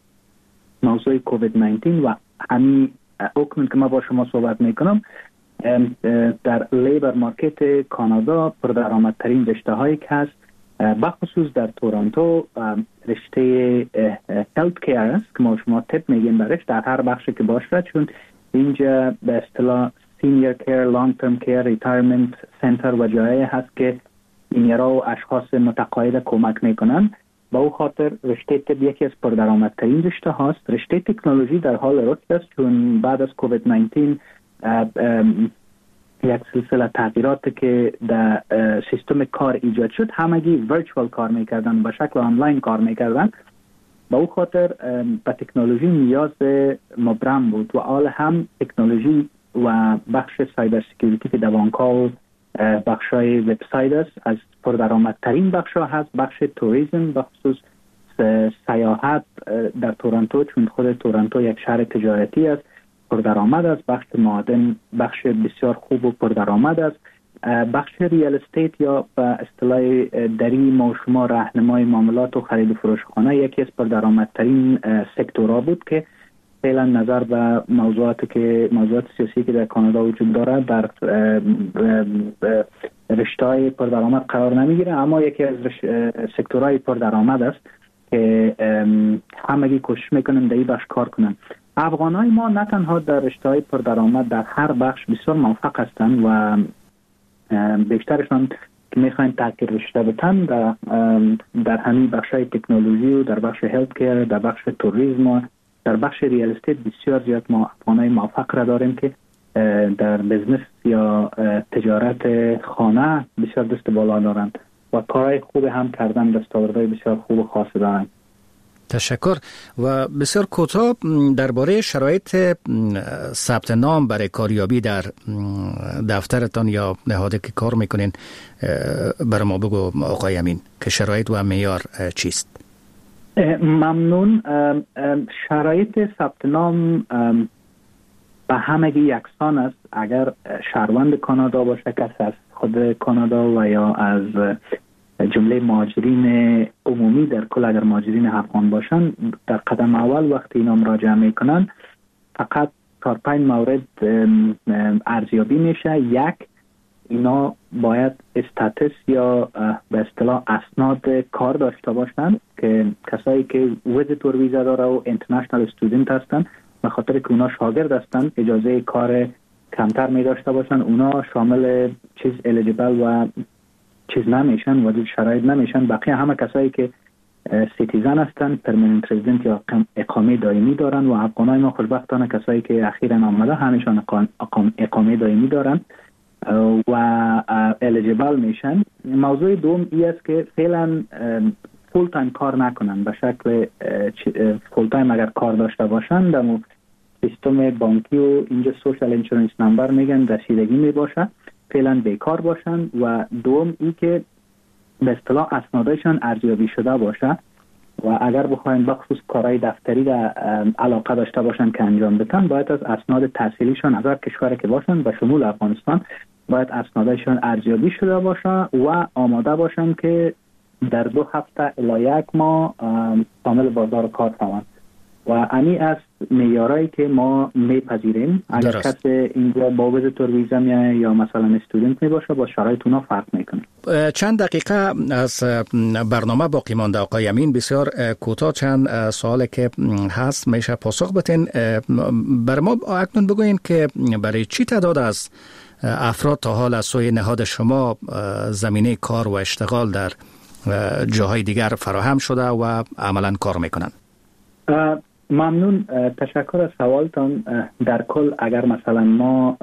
موضوع کووید نوزده و همین حکم که ما با شما صحبت میکنم در لیبر مارکت کانادا پردرآمدترین رشته هایی که هست بخصوص در تورنتو رشته هلت کیر است که ما شما تپ میگیم برش در هر بخشی که باشه، چون اینجا به اصطلاح سینیر کیر، لانگ ترم کیر، ریتایرمنت سنتر و جایی هست که اینیرا و اشخاص متقاعد کمک میکنن. با او خاطر رشته طب یکی از پردرآمدترین رشته هاست. رشته تکنولوژی در حال رشد است، چون بعد از کووید نوزده یک سلسله تغییرات که در سیستم کار ایجاد شد، همگی ورچوال کار میکردن، به شکل آنلاین کار میکردن. با او خاطر به تکنولوژی نیاز مبرم بود و حال هم تکنولوژی و بخش سایبر سکیوریتی که در بانک‌ها و بخشای وبسایت است از پردرآمدترین بخش‌ها هست. بخش توریسم بخصوص سیاحت در تورنتو، چون خود تورنتو یک شهر تجارتی است، پردرآمد است. بخش معادن بخش بسیار خوب و پردرآمد است. بخش ریال استیت یا به اصطلاح دری ما شما راهنمای معاملات و خرید و فروش خانه یکی از پردرآمدترین سکتورها بود که فعلا نظر به موضوعاتی که موضوعات سیاسی که در کانادا وجود دارد در رشته‌های پردرآمد قرار نمیگیره، اما یکی از سکتورهای پردرآمد است که همگی کوشش میکنن در این بخش کار کنن. افغانای ما نه تنها در رشته‌های پردرآمد در هر بخش بسیار موفق هستند و بیشترشان که میخواین تغییر رشته بتن در, در همین بخشای تکنولوژی و در بخش هلت کیر، در بخش توریسم و در بخش ریال استیت بسیار زیاد ما افغانای موفق را داریم که در بزنس یا تجارت خانه بسیار دست بالا دارند و کارهای خوب هم کردن، دستاوردهای بسیار خوب و خاص دارند. تشکر. و بسیار کوتاه درباره شرایط ثبت نام برای کاریابی در دفترتان یا نهادی که کار میکنین برای ما بگو آقای امین که شرایط و معیار چیست؟ ممنون. شرایط ثبت نام به همگی یکسان است. اگر شهروند کانادا باشه، کس از خود کانادا و یا از جمله مهاجرین عمومی در کل، اگر مهاجرین افغان باشن، در قدم اول وقتی اینا مراجعه میکنن فقط چهار پنج مورد ارزیابی میشه. یک، اینا باید استاتس یا به اصطلاح اسناد کار داشته باشن که کسایی که ویزیتور ویزا داره و اینترنشنال استودنت هستن، به خاطر که اونا شاگرد هستن اجازه کار کمتر می داشته باشن، اونا شامل چیز الیجیبل و چیز نمیشن و شرایط نمیشن. بقیه همه کسایی که سیتیزن هستن، پرمننت رزیدنت یا اقامه دائمی دارن و افغانای ما خوشبختانه کسایی که اخیراً آمده همیشان اقامه دائمی دارن و الیجیبل میشن. موضوع دوم ای است که فعلا فول تایم کار نکنن، به شکل فول تایم اگر کار داشته باشن در سیستم بانکی و اینجا سوشال انشورنس نمبر میگن رسیدگی میباشه، فعلا بیکار باشن. و دوم ای که به اصطلاح اسنادشان ارزیابی شده باشه و اگر بخواین بخصوص کارهای دفتری را علاقه داشته باشن که انجام بدن، باید از اسناد تحصیلیشان از هر کشوری که باشن به شمول افغانستان باید اسنادشان ارزیابی شده باشه و آماده باشن که در دو هفته الی یک ماه کامل بازار کار شوند. و امی از معیارایی که ما میپذیریم. اگر کس اینجا با ویزیتور ویزا میایه یا مثلا استودنت می باشه، با شرایط اونا فرق میکنه. چند دقیقه از برنامه باقی مانده آقای امین، بسیار کوتاه چند سوالی که هست میشه پاسخ بتین. بر ما اکنون بگوین که برای چی تعداد از افراد تا حال از سوی نهاد شما زمینه کار و اشتغال در جاهای دیگر فراهم شده و عملا کار میکنن؟ ممنون، تشکر از سوالتان. در کل اگر مثلا ما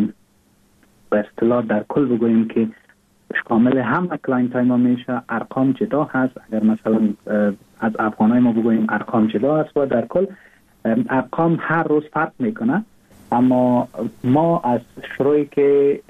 به اصطلاح در کل بگوییم که شامل همه کلاینت های ما میشه، ارقام جدا هست. اگر مثلا از افغانای ما بگوییم ارقام جدا هست و در کل ارقام هر روز فرق میکنه. اما ما از شروعی که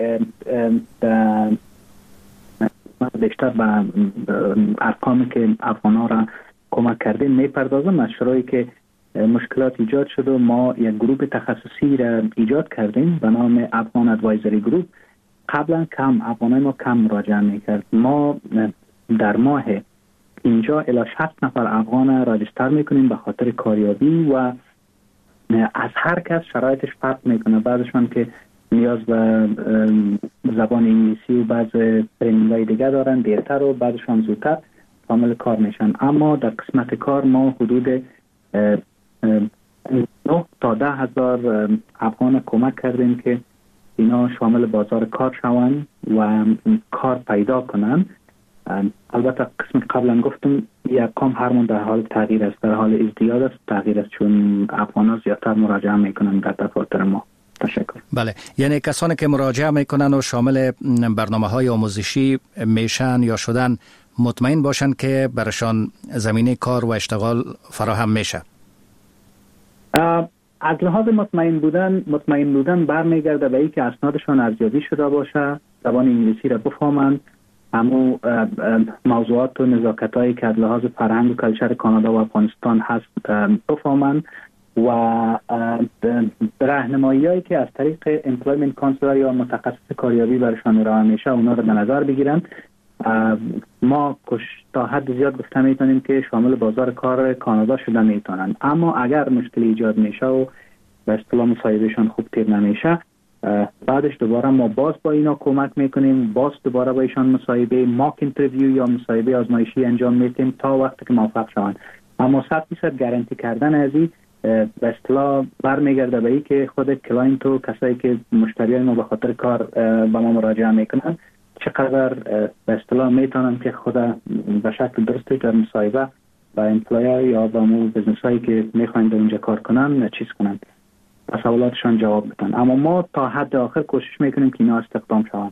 بیشتر به ارقامی که افغانا را کمک کردیم میپردازم. از شروعی که مشکلات ایجاد شد و ما یک گروه تخصصی را ایجاد کردیم به نام افغان ادوایزری گروپ. قبلا کم افغانای ما کم مراجعه میکرد. ما در ماه اینجا الی شصت نفر افغان راجستر میکنیم به خاطر کاریابی و از هر کس شرایطش فرق میکنه. بعضشان که نیاز به زبان انگلیسی و بعض ترینینگ‌های دیگه دارن دیرتر و بعدشان زودتر کامل کار میشن. اما در قسمت کار ما حدود نه تا ده هزار افغان کمک کردیم که اینا شامل بازار کار شوند و کار پیدا کنن. البته قسم قبلا گفتم یک ارقام هرمون در حال تغییر است، در حال ازدیاد است، تغییر است، چون افغان ها زیادتر مراجعه میکنن در دفاتر ما. تشکر. بله، یعنی کسانی که مراجعه میکنن و شامل برنامه های آموزشی میشن یا شدن مطمئن باشن که برشان زمینه کار و اشتغال فراهم میشه. از لحاظ مطمئن بودن مطمئن بودن برمیگرده به اینکه اسنادشان ارزیابی شده باشه، زبان انگلیسی را بفهمند، همو موضوعات و نزاکت‌هایی که از لحاظ فرهنگ و کلچر کانادا و افغانستان هست بفهمند و راهنمایی‌هایی که از طریق امپلویمنت کانسلر یا متخصص کاریابی برشان ارائه میشه اونا رو به نظر بگیرن. ما تا حد زیاد گفته میتونیم که شامل بازار کار کانادا شده میتونن، اما اگر مشکل ایجاد میشه و به اصطلاح مصاحبهشان خوب تیر نمیشه، بعدش دوباره ما باز با اینا کمک میکنیم، باز دوباره با ایشان مصاحبه ماک اینترویو یا مصاحبه آزمایشی انجام میدیم تا وقتی که موفق شوند. اما صد درصد گارانتی کردن از این به اصطلاح برمیگرده به این که خود کلاینت و کسایی که مشتریان ما به خاطر کار با ما مراجعه میکنن چقدر به اصطلاح میتونن که خود به شکل درستی در مصاحبه با امپلایر یا با مو بزنس هایی که میخواین در اونجا کار کنن چیز کنن و سوالاتشان جواب بدن. اما ما تا حد آخر کوشش میکنیم که اینا استخدام شوند.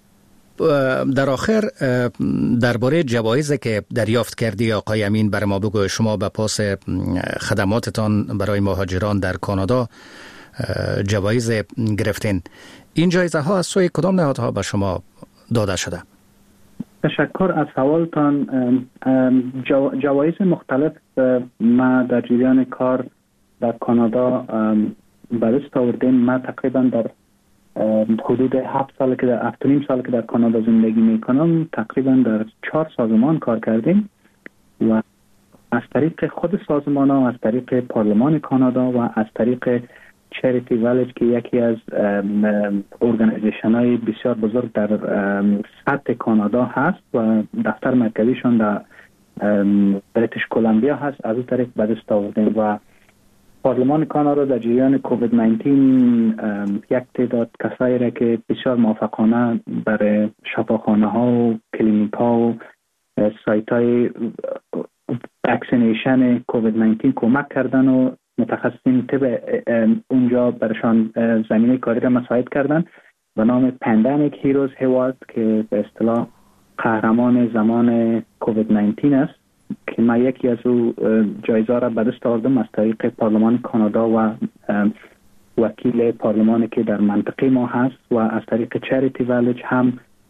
در آخر درباره جوایزی که دریافت کردی آقای امین بر ما بگو. شما به پاس خدماتتان برای مهاجران در کانادا جوایز گرفتین. این جایزه ها از سوی کدام نهادها به شما داده شده؟ تشکر از سوالتان. جو، جوایز مختلف ما در جریان کار در کانادا به دست آوردیم. ما تقریبا در حدود هفت سال که در هفت و نیم سال که در کانادا زندگی میکنم تقریبا در چهار سازمان کار کردیم و از طریق خود سازمان ها، از طریق پارلمان کانادا و از طریق چریتی ویلیج که یکی از ارگانیزیشن های بسیار بزرگ در سطح کانادا هست و دفتر مرکزیشون در بریتیش کلمبیا هست، از اون طریق به دست آوردیم. و پارلمان کانادا در جریان کووید نوزده یک تعداد کسایی را که بسیار موفقانه برای شفاخانه ها و کلینیک ها و سایت های واکسینیشن کووید نوزده کمک کردن و متخصصین طب اونجا برشان زمینه کاری را مساعد کردن به نام پندمیک هیروز هیوارد که به اصطلاح قهرمان زمان کووید نوزده است که ما یکی از او جایزه را به دست آوردم از طریق پارلمان کانادا و وکیل پارلمانی که در منطقه ما هست و از طریق چریتی ویلیج هم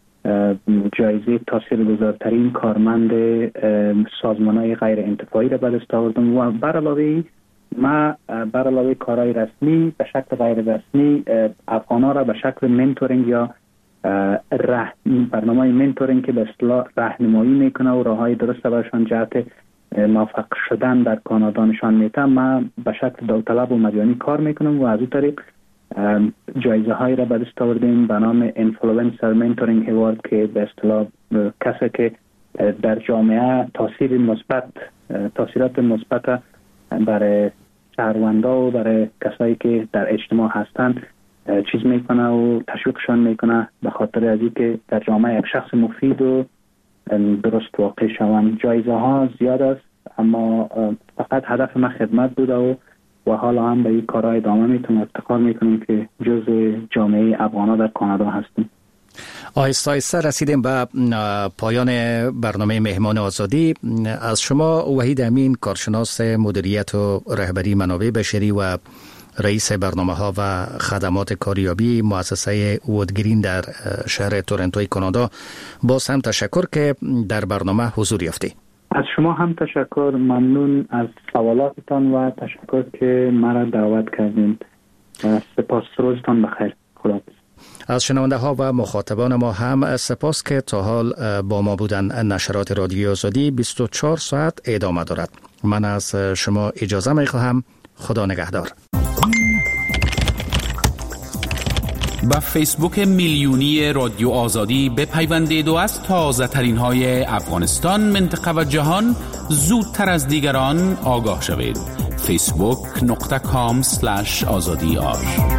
جایزه تاثیرگذارترین کارمند سازمان‌های غیر انتفاعی را به دست آوردم. و بر علاوه ما بر علاوه کارهای رسمی به شکل غیر رسمی افغان‌ها را به شکل منتورینگ یا راه برنامه منتورینگ که به اصطلاح راهنمایی میکنه و راههای درست برشان جهت موفق شدن در کانادا نشان میده، ما به شکل داوطلب و مجانی کار میکنم و از این طریق جایزه هایی را به دست آوردیم به نام اینفلوئنسر منتورینگ اوارد که به اصطلاح کسی که در جامعه تاثیر مثبت تاثیرات مثبت برای شهروندا و برای کسایی که در اجتماع هستند چیز میکنه و تشویقشان میکنه به خاطر از اینکه در جامعه یک شخص مفید و درست واقع شوند. جایزه ها زیاد است اما فقط هدف ما خدمت بوده و و حالا هم به این کارها ادامه میتونم افتخار میکنیم که جزء جامعه افغانا در کانادا هستیم. آهسته آهسته رسیدیم به پایان برنامه مهمان آزادی. از شما وحید امین، کارشناس مدیریت و رهبری منابع بشری و رئیس برنامه ها و خدمات کاریابی مؤسسه وودگرین در شهر تورنتوی کانادا، باز هم تشکر که در برنامه حضور یافتی. از شما هم تشکر، ممنون از سوالاتتان و تشکر که مرا دعوت کردین. سپاس، روزتان بخیر. خداحافظ. از شنونده ها و مخاطبان ما هم سپاس که تا حال با ما بودن. نشرات رادیو آزادی بیست و چهار ساعت ادامه دارد. من از شما اجازه می خواهم. خدا نگهدار. با فیسبوک میلیونی رادیو آزادی بپیوندید و از تازه ترین های افغانستان، منطقه و جهان زودتر از دیگران آگاه شوید. فیسبوک نقطه کام سلش آزادی آر